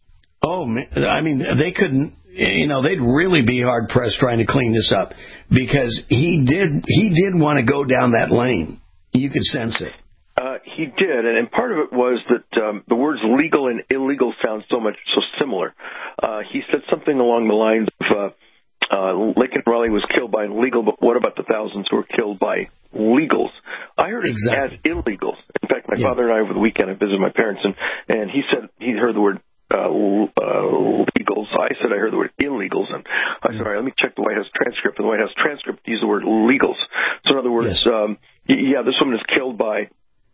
oh, I mean, they couldn't, you know, they'd really be hard pressed trying to clean this up because he did, he did want to go down that lane. You could sense it. Uh, he did, and, and part of it was that um, the words legal and illegal sound so much so similar. Uh, he said something along the lines of, uh, Uh, Lincoln Riley was killed by illegal, but what about the thousands who were killed by legals? I heard it exactly. as illegals. In fact, my yeah. father and I over the weekend, I visited my parents, and, and he said he heard the word uh, uh, legals. I said I heard the word illegals, and I said, all right, let me check the White House transcript. And the White House transcript used the word legals. So in other words, yes. um, yeah, this woman is killed by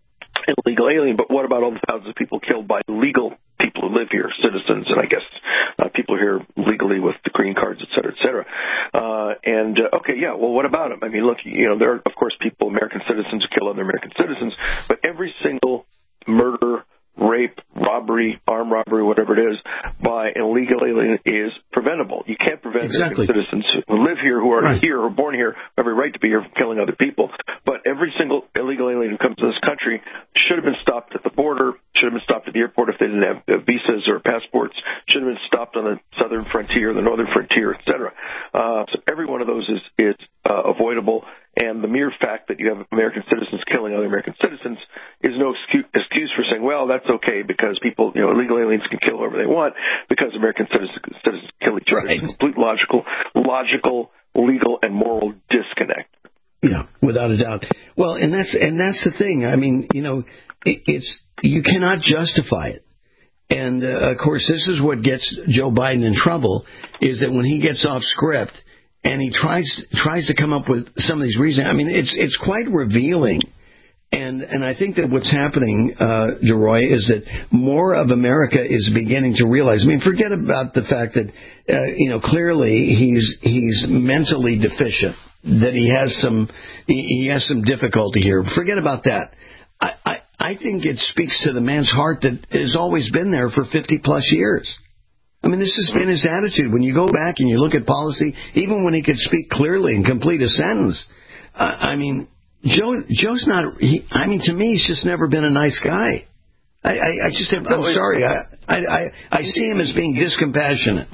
illegal alien, but what about all the thousands of people killed by legal people who live here, citizens, and I guess uh, people here legally with the green cards, et cetera, et cetera. Uh, and, uh, okay, yeah, well, what about them? I mean, look, you know, there are, of course, people, American citizens who kill other American citizens, but every single murder, rape, robbery, armed robbery, whatever it is, by an illegal alien is preventable. You can't prevent exactly. American citizens who live here, who are right. here, who are born here, have every right to be here from killing other people. But every single illegal alien who comes to this country should have been stopped at the border, should have been stopped at the airport if they didn't have visas or passports, should have been stopped on the southern frontier, the northern frontier, et cetera. Uh, so every one of those is, is uh, avoidable. And the mere fact that you have American citizens killing other American citizens is no excuse, excuse for saying, well, that's okay because people, you know, illegal aliens can kill whoever they want because American citizens, citizens kill each other. Right. It's a complete logical, logical, legal, and moral disconnect. Yeah, without a doubt. Well, and that's and that's the thing. I mean, you know, it, it's you cannot justify it. And uh, of course, this is what gets Joe Biden in trouble: is that when he gets off script and he tries tries to come up with some of these reasons. I mean, it's it's quite revealing. And and I think that what's happening, uh, DeRoy, is that more of America is beginning to realize. I mean, forget about the fact that uh, you know clearly he's he's mentally deficient, that he has some he has some difficulty here. Forget about that. I, I I think it speaks to the man's heart that has always been there for fifty plus years. I mean, this has been his attitude. When you go back and you look at policy, even when he could speak clearly and complete a sentence, uh, I mean. Joe, Joe's not, he, I mean, to me, he's just never been a nice guy. I, I, I just have, I'm sorry. I, I, I, I see him as being discompassionate.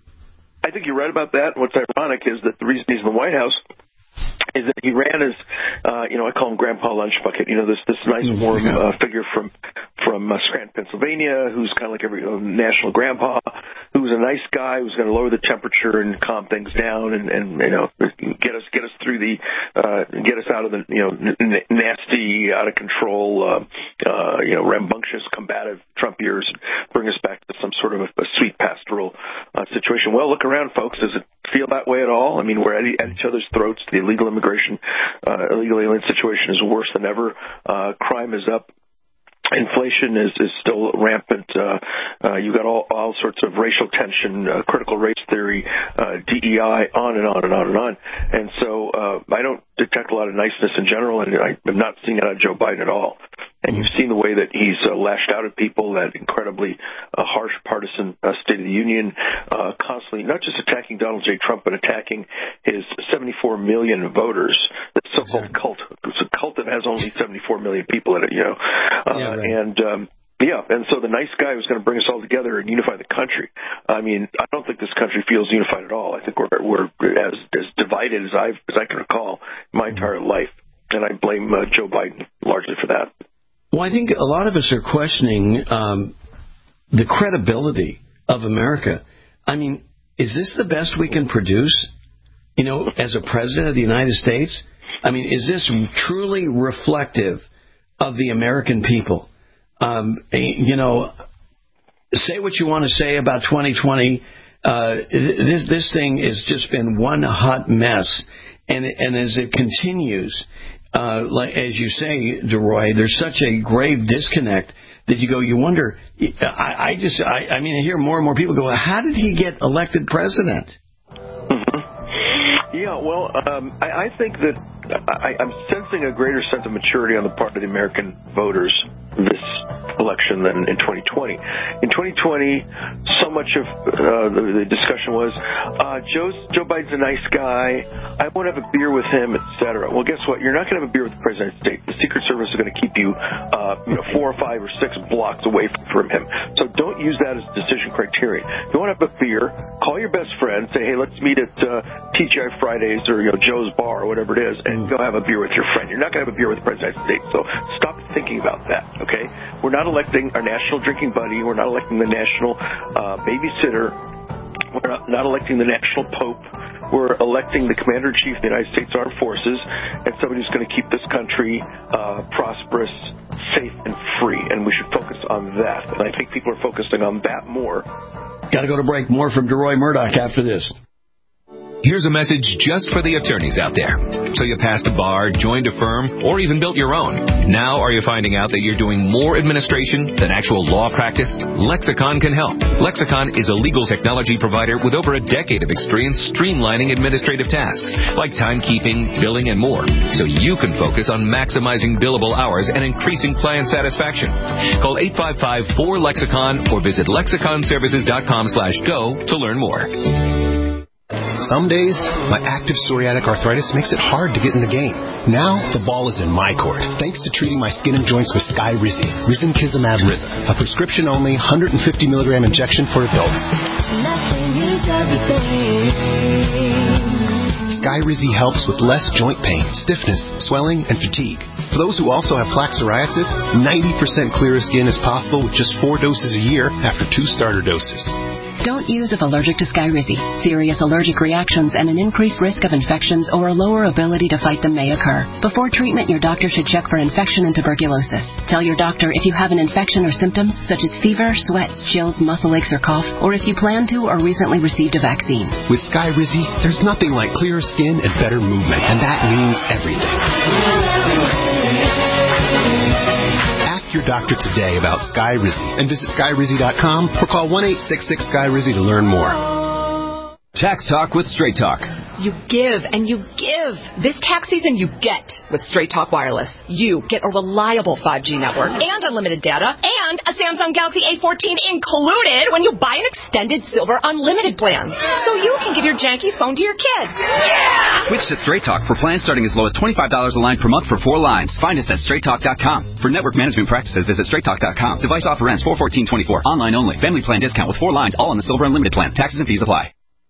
I think you're right about that. What's ironic is that the reason he's in the White House is that he ran as, uh, you know, I call him Grandpa Lunch Bucket. You know, this this nice warm uh, figure from from uh, Scranton, Pennsylvania, who's kind of like every uh, national grandpa, who's a nice guy, who's going to lower the temperature and calm things down, and, and you know, get us get us through the, uh, get us out of the, you know, n- nasty, out of control, uh, uh, you know, rambunctious, combative Trump years, and bring us back to some sort of a, a sweet pastoral uh, situation. Well, look around, folks. Does it feel that way at all? I mean, we're at, at each other's throats. The illegal immigration, uh, illegal alien situation is worse than ever. Uh, crime is up. Inflation is, is still rampant. Uh, uh, you've got all, all sorts of racial tension, uh, critical race theory, uh, D E I, on and on and on and on. And so uh, I don't detect a lot of niceness in general, and I am not seeing it out of Joe Biden at all. And you've seen the way that he's uh, lashed out at people, that incredibly uh, harsh partisan uh, State of the Union, uh, constantly not just attacking Donald J. Trump, but attacking his seventy-four million voters, the so-called cult. It's a cult that has only seventy-four million people in it, you know. Uh, yeah, right. And um, yeah, and so the nice guy who's going to bring us all together and unify the country. I mean, I don't think this country feels unified at all. I think we're we're as as divided as I as I can recall my entire life, and I blame uh, Joe Biden largely for that. Well, I think a lot of us are questioning um, the credibility of America. I mean, is this the best we can produce, you know, as a president of the United States? I mean, is this truly reflective of the American people? Um, you know, say what you want to say about twenty twenty. Uh, this this thing has just been one hot mess, and and as it continues. Uh, like as you say, DeRoy, there's such a grave disconnect that you go, you wonder. I, I just, I, I mean, I hear more and more people go, how did he get elected president? Mm-hmm. Yeah, well, um, I, I think that I, I'm sensing a greater sense of maturity on the part of the American voters this election than in twenty twenty. In twenty twenty, so much of uh, the, the discussion was, uh, Joe's, Joe Biden's a nice guy. I won't have a beer with him, et cetera. Well, guess what? You're not going to have a beer with the President of the State. The Secret Service is going to keep you, uh, you know, four or five or six blocks away from him. So don't use that as decision criterion. If you want to have a beer, call your best friend, say, hey, let's meet at uh, T G I Fridays or, you know, Joe's Bar or whatever it is, and go have a beer with your friend. You're not going to have a beer with the President of the State. So stop thinking about that, okay? We're not electing our national drinking buddy. We're not electing the national uh, babysitter. We're not, not electing the national pope. We're electing the Commander-in-Chief of the United States Armed Forces and somebody who's going to keep this country uh, prosperous, safe, and free. And we should focus on that. And I think people are focusing on that more. Got to go to break. More from DeRoy Murdock after this. Here's a message just for the attorneys out there. So you passed a bar, joined a firm, or even built your own. Now are you finding out that you're doing more administration than actual law practice? Lexicon can help. Lexicon is a legal technology provider with over a decade of experience streamlining administrative tasks like timekeeping, billing, and more, so you can focus on maximizing billable hours and increasing client satisfaction. Call eight five five, four, Lexicon or visit lexicon services dot com slash go to learn more. Some days, my active psoriatic arthritis makes it hard to get in the game. Now, the ball is in my court, thanks to treating my skin and joints with Skyrizi, Risankizumab Riza, a prescription-only one hundred fifty milligram injection for adults. Skyrizi helps with less joint pain, stiffness, swelling, and fatigue. For those who also have plaque psoriasis, ninety percent clearer skin is possible with just four doses a year after two starter doses. Don't use if allergic to Skyrizi. Serious allergic reactions and an increased risk of infections or a lower ability to fight them may occur. Before treatment, your doctor should check for infection and tuberculosis. Tell your doctor if you have an infection or symptoms such as fever, sweats, chills, muscle aches, or cough, or if you plan to or recently received a vaccine. With Skyrizi, there's nothing like clearer skin and better movement, and that means everything. Your doctor today about Skyrizi and visit Skyrizi dot com or call one eight six six Skyrizi to learn more. Tax Talk with Straight Talk. You give and you give. This tax season, you get with Straight Talk Wireless. You get a reliable five G network and unlimited data and a Samsung Galaxy A fourteen included when you buy an extended Silver Unlimited plan. So you can give your janky phone to your kid. Yeah! Switch to Straight Talk for plans starting as low as twenty-five dollars a line per month for four lines. Find us at straight talk dot com. For network management practices, visit straight talk dot com. Device offer ends four fourteen twenty-four. Online only. Family plan discount with four lines, all on the Silver Unlimited plan. Taxes and fees apply.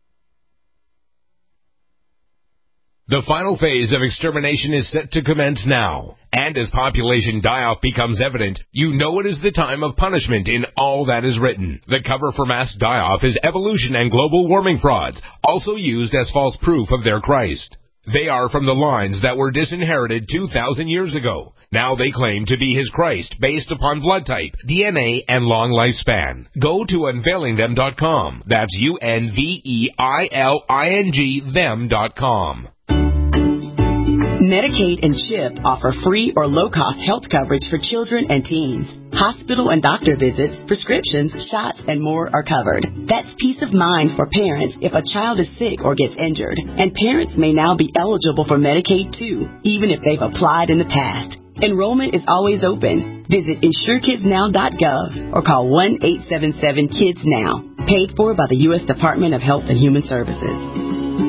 The final phase of extermination is set to commence now. And as population die-off becomes evident, you know it is the time of punishment in all that is written. The cover for mass die-off is evolution and global warming frauds, also used as false proof of their Christ. They are from the lines that were disinherited two thousand years ago. Now they claim to be his Christ based upon blood type, D N A, and long lifespan. Go to unveiling them dot com. That's U N V E I L I N G them dot com. Medicaid and CHIP offer free or low-cost health coverage for children and teens. Hospital and doctor visits, prescriptions, shots, and more are covered. That's peace of mind for parents if a child is sick or gets injured. And parents may now be eligible for Medicaid, too, even if they've applied in the past. Enrollment is always open. Visit insure kids now dot gov or call one eight seven seven kids now. Paid for by the U S Department of Health and Human Services.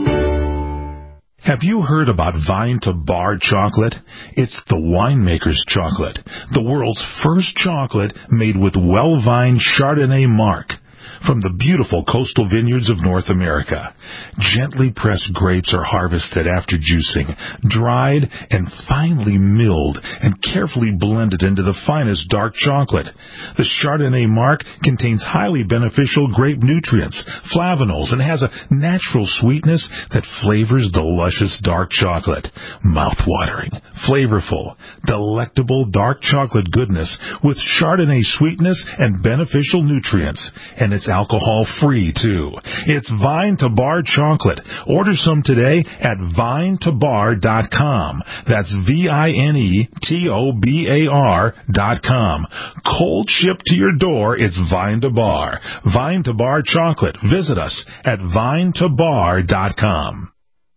Have you heard about Vine to Bar chocolate? It's the winemaker's chocolate, the world's first chocolate made with well-vined Chardonnay marc from the beautiful coastal vineyards of North America. Gently pressed grapes are harvested after juicing, dried and finely milled and carefully blended into the finest dark chocolate. The Chardonnay marc contains highly beneficial grape nutrients, flavanols, and has a natural sweetness that flavors the luscious dark chocolate. Mouth-watering, flavorful, delectable dark chocolate goodness with Chardonnay sweetness and beneficial nutrients. And it's alcohol-free, too. It's Vine to Bar chocolate. Order some today at vine to bar dot com. That's V I N E T O B A R dot com. Cold shipped to your door, it's Vine to Bar. Vine to Bar chocolate. Visit us at vine to bar dot com.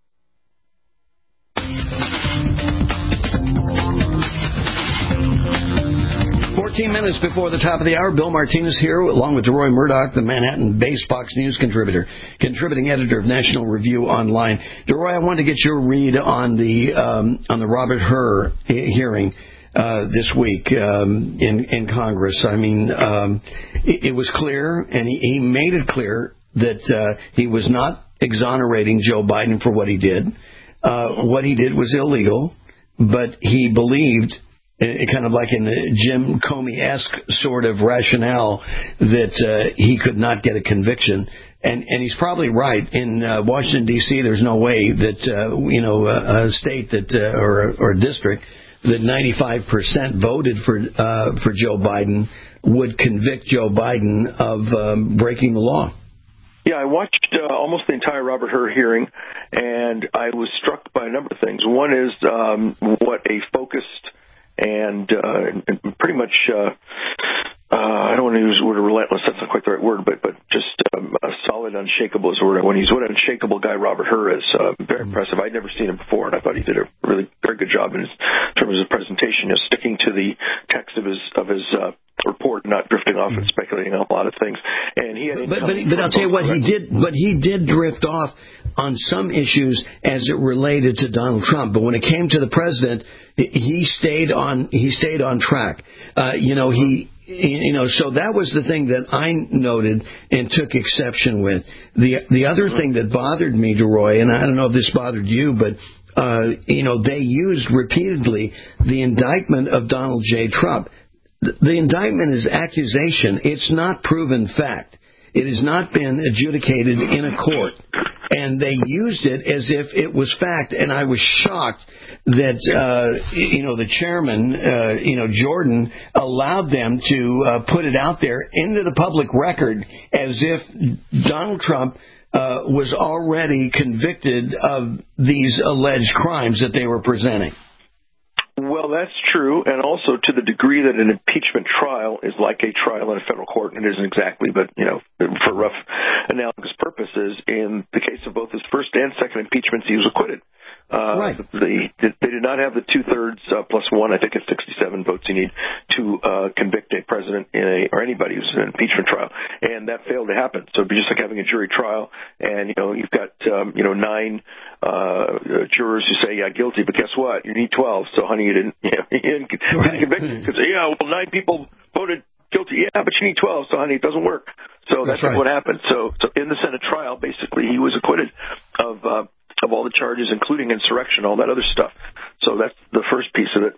fourteen minutes before the top of the hour, Bill Martinez here, along with DeRoy Murdoch, the Manhattan-based Fox News contributor, contributing editor of National Review Online. DeRoy, I wanted to get your read on the um, on the Robert Hur hearing uh, this week um, in in Congress. I mean, um, it, it was clear, and he, he made it clear that uh, he was not exonerating Joe Biden for what he did. Uh, what he did was illegal, but he believed, kind of like in the Jim Comey-esque sort of rationale, that uh, he could not get a conviction. And, and he's probably right. In uh, Washington, D C, there's no way that, uh, you know, a, a state that uh, or, or a district that ninety-five percent voted for uh, for Joe Biden would convict Joe Biden of um, breaking the law. Yeah, I watched uh, almost the entire Robert Hur hearing, and I was struck by a number of things. One is um, what a focused and uh, pretty much, uh, uh, I don't want to use the word relentless, that's not quite the right word, but but just um, a solid, unshakable is the word. When he's what an unshakable guy Robert Hur is, uh, very impressive. I'd never seen him before, and I thought he did a really very good job in, his, in terms of his presentation, you know, sticking to the text of his of his uh, report, not drifting off and speculating on a lot of things. And he had but, but, but I'll tell you what he did. But he did drift off on some issues as it related to Donald Trump. But when it came to the president, he stayed on. He stayed on track. Uh, you know he. You know, so that was the thing that I noted and took exception with. The the other thing that bothered me, DeRoy, and I don't know if this bothered you, but uh, you know, they used repeatedly the indictment of Donald J. Trump. The indictment is accusation. It's not proven fact. It has not been adjudicated in a court. And they used it as if it was fact. And I was shocked that, uh, you know, the chairman, uh, you know, Jordan, allowed them to uh, put it out there into the public record as if Donald Trump uh, was already convicted of these alleged crimes that they were presenting. Well, Well, that's true, and also to the degree that an impeachment trial is like a trial in a federal court, and it isn't exactly, but, you know, for rough analogous purposes, in the case of both his first and second impeachments, he was acquitted. Uh, right. The, they did not have the two-thirds uh, plus one, I think it's sixty-seven votes you need to uh, convict a president in a, or anybody who's in an impeachment trial, and that failed to happen. So it'd be just like having a jury trial, and, you know, you've got, um, you know, nine uh, jurors who say, yeah, guilty, but guess what? You need twelve, so, honey, you didn't, you know, you didn't, you didn't convict him. Because, yeah, well, nine people voted guilty, yeah, but you need twelve, so, honey, it doesn't work. So that's, that's right. What happened. So, so in the Senate trial, basically, he was acquitted of uh, of all the charges, including insurrection, all that other stuff. So that's the first piece of it.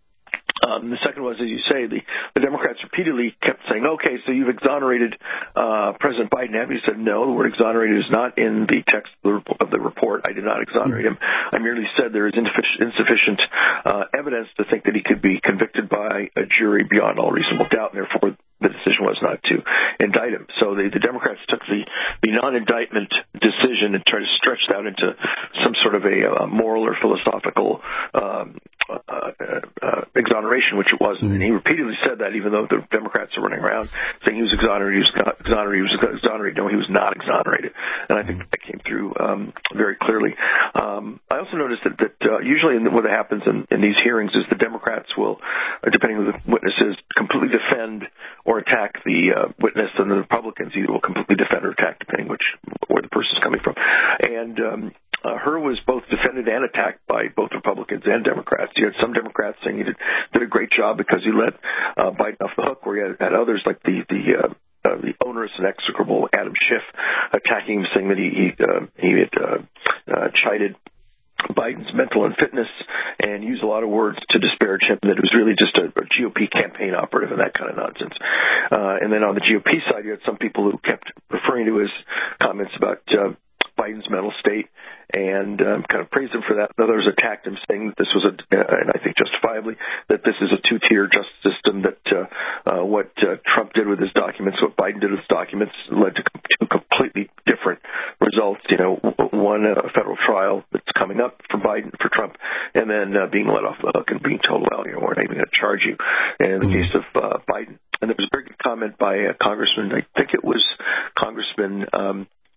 Um, the second was, as you say, the, the Democrats repeatedly kept saying, okay, so you've exonerated uh, President Biden. Have you? Said no, the word exonerated is not in the text of the, of the report. I did not exonerate him. I merely said there is insufficient uh, evidence to think that he could be convicted by a jury beyond all reasonable doubt, and therefore the decision was not to indict him. So the, the Democrats took the, the non-indictment decision and tried to stretch that into some sort of a, a moral or philosophical um, uh, uh, exoneration, which it wasn't. And he repeatedly said that, even though the Democrats are running around saying he was exonerated, he was exonerated, he was exonerated. No, he was not exonerated. And I think that came through um, very clearly. Um, I also noticed that, that uh, usually in the, what happens in, in these hearings is the Democrats will, uh, depending on the witnesses, completely defend or attack the uh, witness, and the Republicans either will completely defend or attack, depending which where the person's coming from. And um, uh, Hur was both defended and attacked by both Republicans and Democrats. You had some Democrats saying he did, did a great job because he let uh, Biden off the hook, where you had, had others like the the uh, Uh, the onerous and execrable Adam Schiff attacking him, saying that he he, uh, he had uh, uh, chided Biden's mental unfitness and used a lot of words to disparage him, that it was really just a, a G O P campaign operative and that kind of nonsense. Uh, and then on the G O P side, you had some people who kept referring to his comments about uh, Biden's mental state and um, kind of praised him for that. Others attacked him, saying that this was a, uh, and I think justifiably, that this is a two-tier justice system, that uh, uh, what uh, Trump did with his documents, what Biden did with his documents, led to two completely different results. You know, one, a federal trial that's coming up for Biden, for Trump, and then uh, being let off the hook and being told, well, you know, we're not even going to charge you. And in the case of uh, Biden, and there was a very good comment by a congressman, I think it was Congressman um,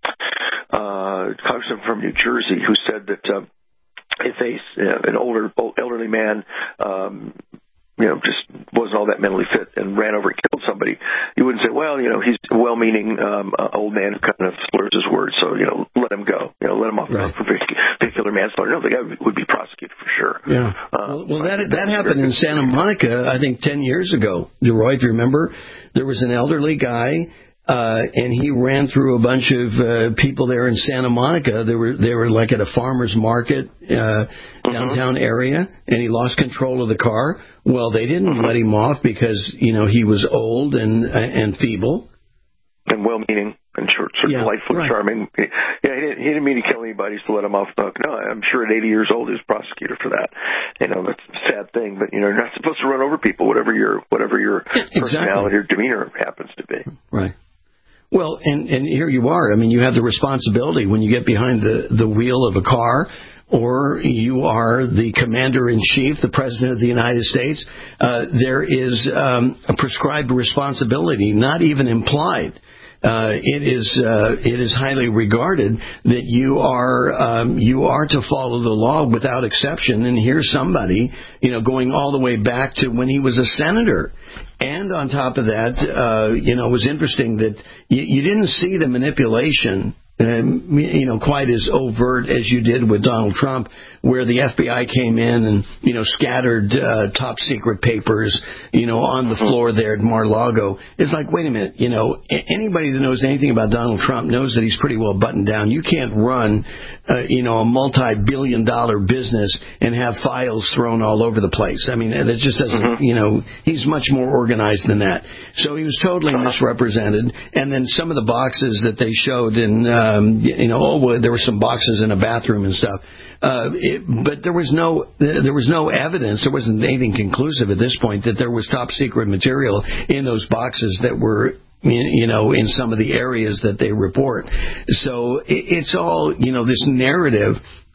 uh, Congressman from New Jersey, who said that uh, if a, uh, an older, old, elderly man, um, you know, just wasn't all that mentally fit and ran over and killed somebody, you wouldn't say, well, you know, he's a well-meaning um, uh, old man who kind of slurs his words, so, you know, let him go. You know, let him off right. for vehicular manslaughter. No, the guy would be prosecuted for sure. Yeah. Uh, well, well, that that happened in Santa Monica, I think, ten years ago. Roy, if you remember, there was an elderly guy. Uh, and he ran through a bunch of uh, people there in Santa Monica. They were they were like at a farmer's market uh, downtown mm-hmm. area, and he lost control of the car. Well, they didn't mm-hmm. let him off because, you know, he was old and uh, and feeble. And well-meaning and sort of yeah, delightfully right. charming. Yeah, he didn't, he didn't mean to kill anybody to let him off the hook. No, I'm sure at eighty years old he was prosecuted for that. You know, that's a sad thing, but, you know, you're not supposed to run over people, whatever your whatever your exactly. personality or demeanor happens to be. Right. Well, and, and here you are. I mean, you have the responsibility when you get behind the, the wheel of a car, or you are the commander-in-chief, the president of the United States. Uh, there is um, a prescribed responsibility, not even implied. Uh, it is uh, it is highly regarded that you are um, you are to follow the law without exception. And here's somebody, you know, going all the way back to when he was a senator. And on top of that, uh, you know, it was interesting that you, you didn't see the manipulation, um, you know, quite as overt as you did with Donald Trump, where the F B I came in and, you know, scattered uh, top secret papers, you know, on the floor there at Mar-a-Lago. It's like, wait a minute, you know, anybody that knows anything about Donald Trump knows that he's pretty well buttoned down. You can't run, uh, you know, a multi-billion dollar business and have files thrown all over the place. I mean, that just doesn't, mm-hmm. you know, he's much more organized than that. So he was totally misrepresented. And then some of the boxes that they showed in, um, you know, oh, well, there were some boxes in a bathroom and stuff. Uh, it, but there was no there was no evidence. There wasn't anything conclusive at this point that there was top secret material in those boxes that were, you know, in some of the areas that they report. So it's all, you know, this narrative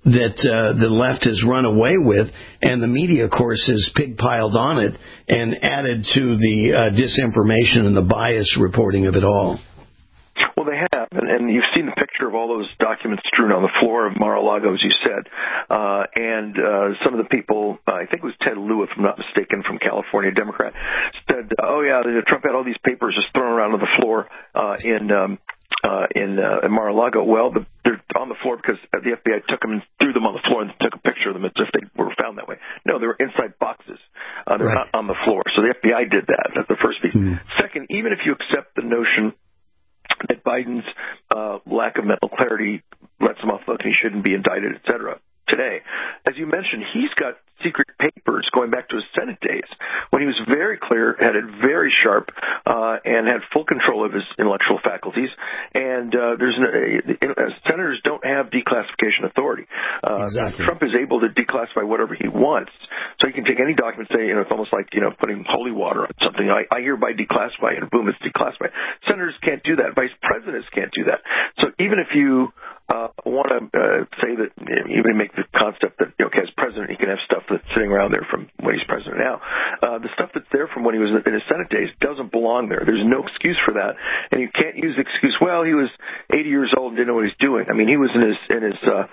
that uh, the left has run away with, and the media, of course, has pig-piled on it and added to the uh, disinformation and the bias reporting of it all. Well, they have, and, and you've seen the picture of all those documents strewn on the floor of Mar-a-Lago, as you said. Uh, and uh, some of the people, uh, I think it was Ted Lieu, if I'm not mistaken, from California, Democrat, said, oh, yeah, Trump had all these papers just thrown around on the floor uh, in um, uh, in, uh, in Mar-a-Lago. Well, the, they're on the floor because the F B I took them and threw them on the floor and took a picture of them as if they were found that way. No, they were inside boxes. Uh, they're right. Not on the floor. So the F B I did that. That's the first piece. Mm. Second, even if you accept the notion that Biden's uh, lack of mental clarity lets him off the hook and he shouldn't be indicted, et cetera, today, as you mentioned, he's got secret papers going back to his Senate days when he was very clear-headed, very sharp, uh, and had full control of his intellectual faculties. And uh, there's no, uh, senators don't have declassification authority. Uh, exactly. Trump is able to declassify whatever he wants, so he can take any document, say, you know, it's almost like you know putting holy water on something. I, I hereby declassify it, and boom, it's declassified. Senators can't do that. Vice presidents can't do that. So even if you uh, want to uh, say that, even make the concept that, okay, as president, he can have stuff that's sitting around there from when he's president now. Uh, the stuff that's there from when he was in his Senate days doesn't belong there. There's no excuse for that. And you can't use the excuse, well, he was eighty years old and didn't know what he's doing. I mean, he was in his, in his, uh,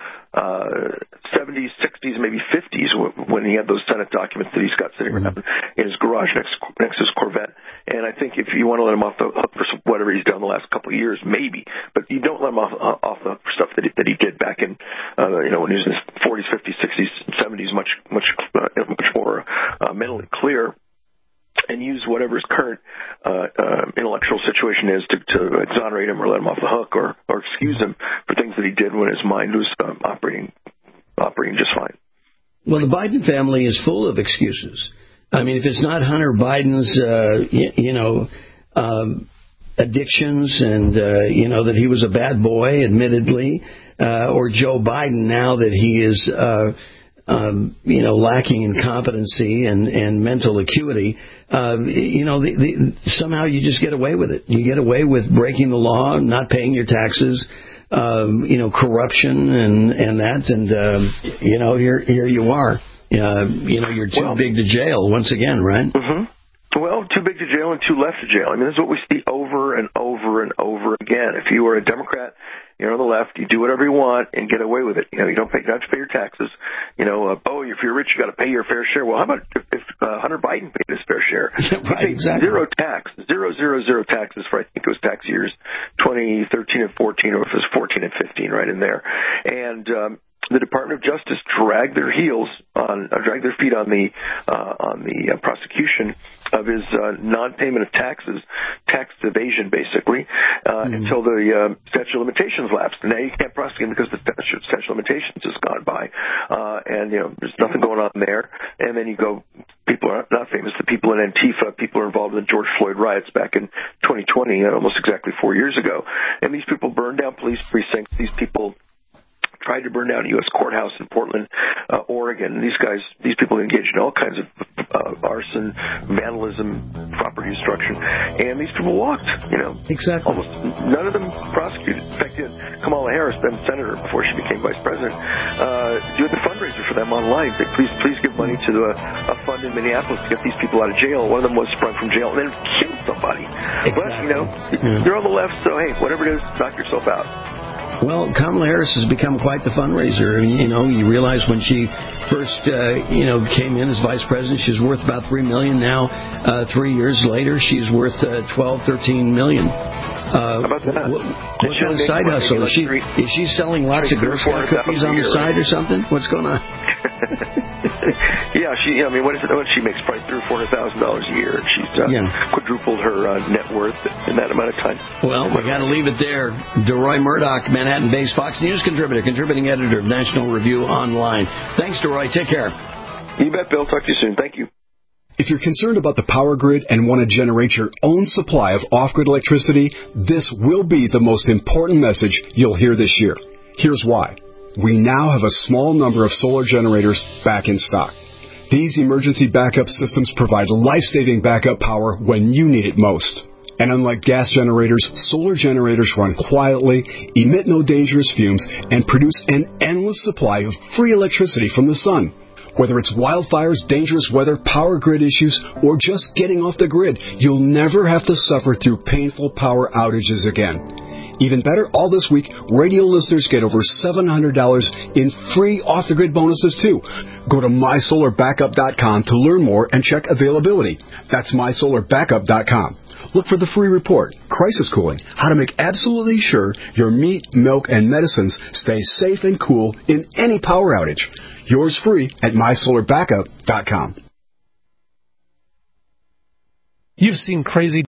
uh, seventies, sixties, maybe fifties when he had those Senate documents that he's got sitting around in his garage next, next to his Corvette. And I think if you want to let him off the hook for whatever he's done the last couple of years, maybe, but you don't let him off, off the hook for stuff that he, that he did back in, uh, you know, when he was in his forties, fifties, sixties, seventies, much, much, uh, much more uh, mentally clear, and use whatever his current uh, uh, intellectual situation is to, to exonerate him or let him off the hook or, or excuse him for things that he did when his mind was um, operating operating just fine. Well, the Biden family is full of excuses. I mean, if it's not Hunter Biden's, uh, you, you know, um, addictions and, uh, you know, that he was a bad boy, admittedly, uh, or Joe Biden now that he is, uh, um, you know, lacking in competency and, and mental acuity, um, you know, the, the, somehow you just get away with it. You get away with breaking the law, not paying your taxes, um, you know, corruption and, and that. And, um, you know, here, here you are. Uh, you know, you're too well, big to jail once again, right? Mm-hmm. Well, too big to jail and too left to jail. I mean, this is what we see over and over and over again. If you are a Democrat, you're on the left, you do whatever you want and get away with it. You know, you don't pay, you don't have to pay your taxes. You know, uh, oh, if you're rich, you got to pay your fair share. Well, how about if, if uh, Hunter Biden paid his fair share? Yeah, right, he paid exactly. Zero tax, zero, zero, zero taxes for, I think it was tax years twenty thirteen and fourteen, or if it was fourteen and fifteen, right in there. And, um, the Department of Justice dragged their heels on, uh, dragged their feet on the uh, on the uh, prosecution of his uh, non-payment of taxes, tax evasion, basically, uh, mm. until the uh, statute of limitations lapsed. And now you can't prosecute him because the statute, statute of limitations has gone by, uh, and you know there's nothing going on there. And then you go, people are not famous. The people in Antifa, people are involved in the George Floyd riots back in twenty twenty, almost exactly four years ago. And these people burned down police precincts. These people tried to burn down a U S courthouse in Portland, uh, Oregon. These guys, these people engaged in all kinds of uh, arson, vandalism, property destruction, and these people walked. You know, exactly. Almost none of them prosecuted. In fact, Kamala Harris, then senator before she became vice president, uh, doing the fundraiser for them online. They, please, please give money to a, a fund in Minneapolis to get these people out of jail. One of them was sprung from jail and then killed somebody. Exactly. But you know, yeah. You're on the left, so hey, whatever it is, knock yourself out. Well, Kamala Harris has become quite the fundraiser. You know, you realize when she first, uh, you know, came in as vice president, she was worth about three million dollars. Now, uh, three years later, she's worth uh, twelve, thirteen million dollars. Uh, How about that? What, what kind of side hustle? Is she, is she selling lots of Girl Scout cookies on the side or something? What's going on? yeah, she. I mean, what is it? What she makes probably three or four hundred thousand dollars a year. She's uh, yeah. quadrupled her uh, net worth in that amount of time. Well, we got to leave it there. DeRoy Murdoch, Manhattan-based Fox News contributor, contributing editor of National Review Online. Thanks, DeRoy. Take care. You bet, Bill. Talk to you soon. Thank you. If you're concerned about the power grid and want to generate your own supply of off-grid electricity, this will be the most important message you'll hear this year. Here's why. We now have a small number of solar generators back in stock. These emergency backup systems provide life-saving backup power when you need it most. And unlike gas generators, solar generators run quietly, emit no dangerous fumes, and produce an endless supply of free electricity from the sun. Whether it's wildfires, dangerous weather, power grid issues, or just getting off the grid, you'll never have to suffer through painful power outages again. Even better, all this week, radio listeners get over seven hundred dollars in free off-the-grid bonuses, too. Go to my solar backup dot com to learn more and check availability. That's my solar backup dot com. Look for the free report, Crisis Cooling, how to make absolutely sure your meat, milk, and medicines stay safe and cool in any power outage. Yours free at my solar backup dot com. You've seen crazy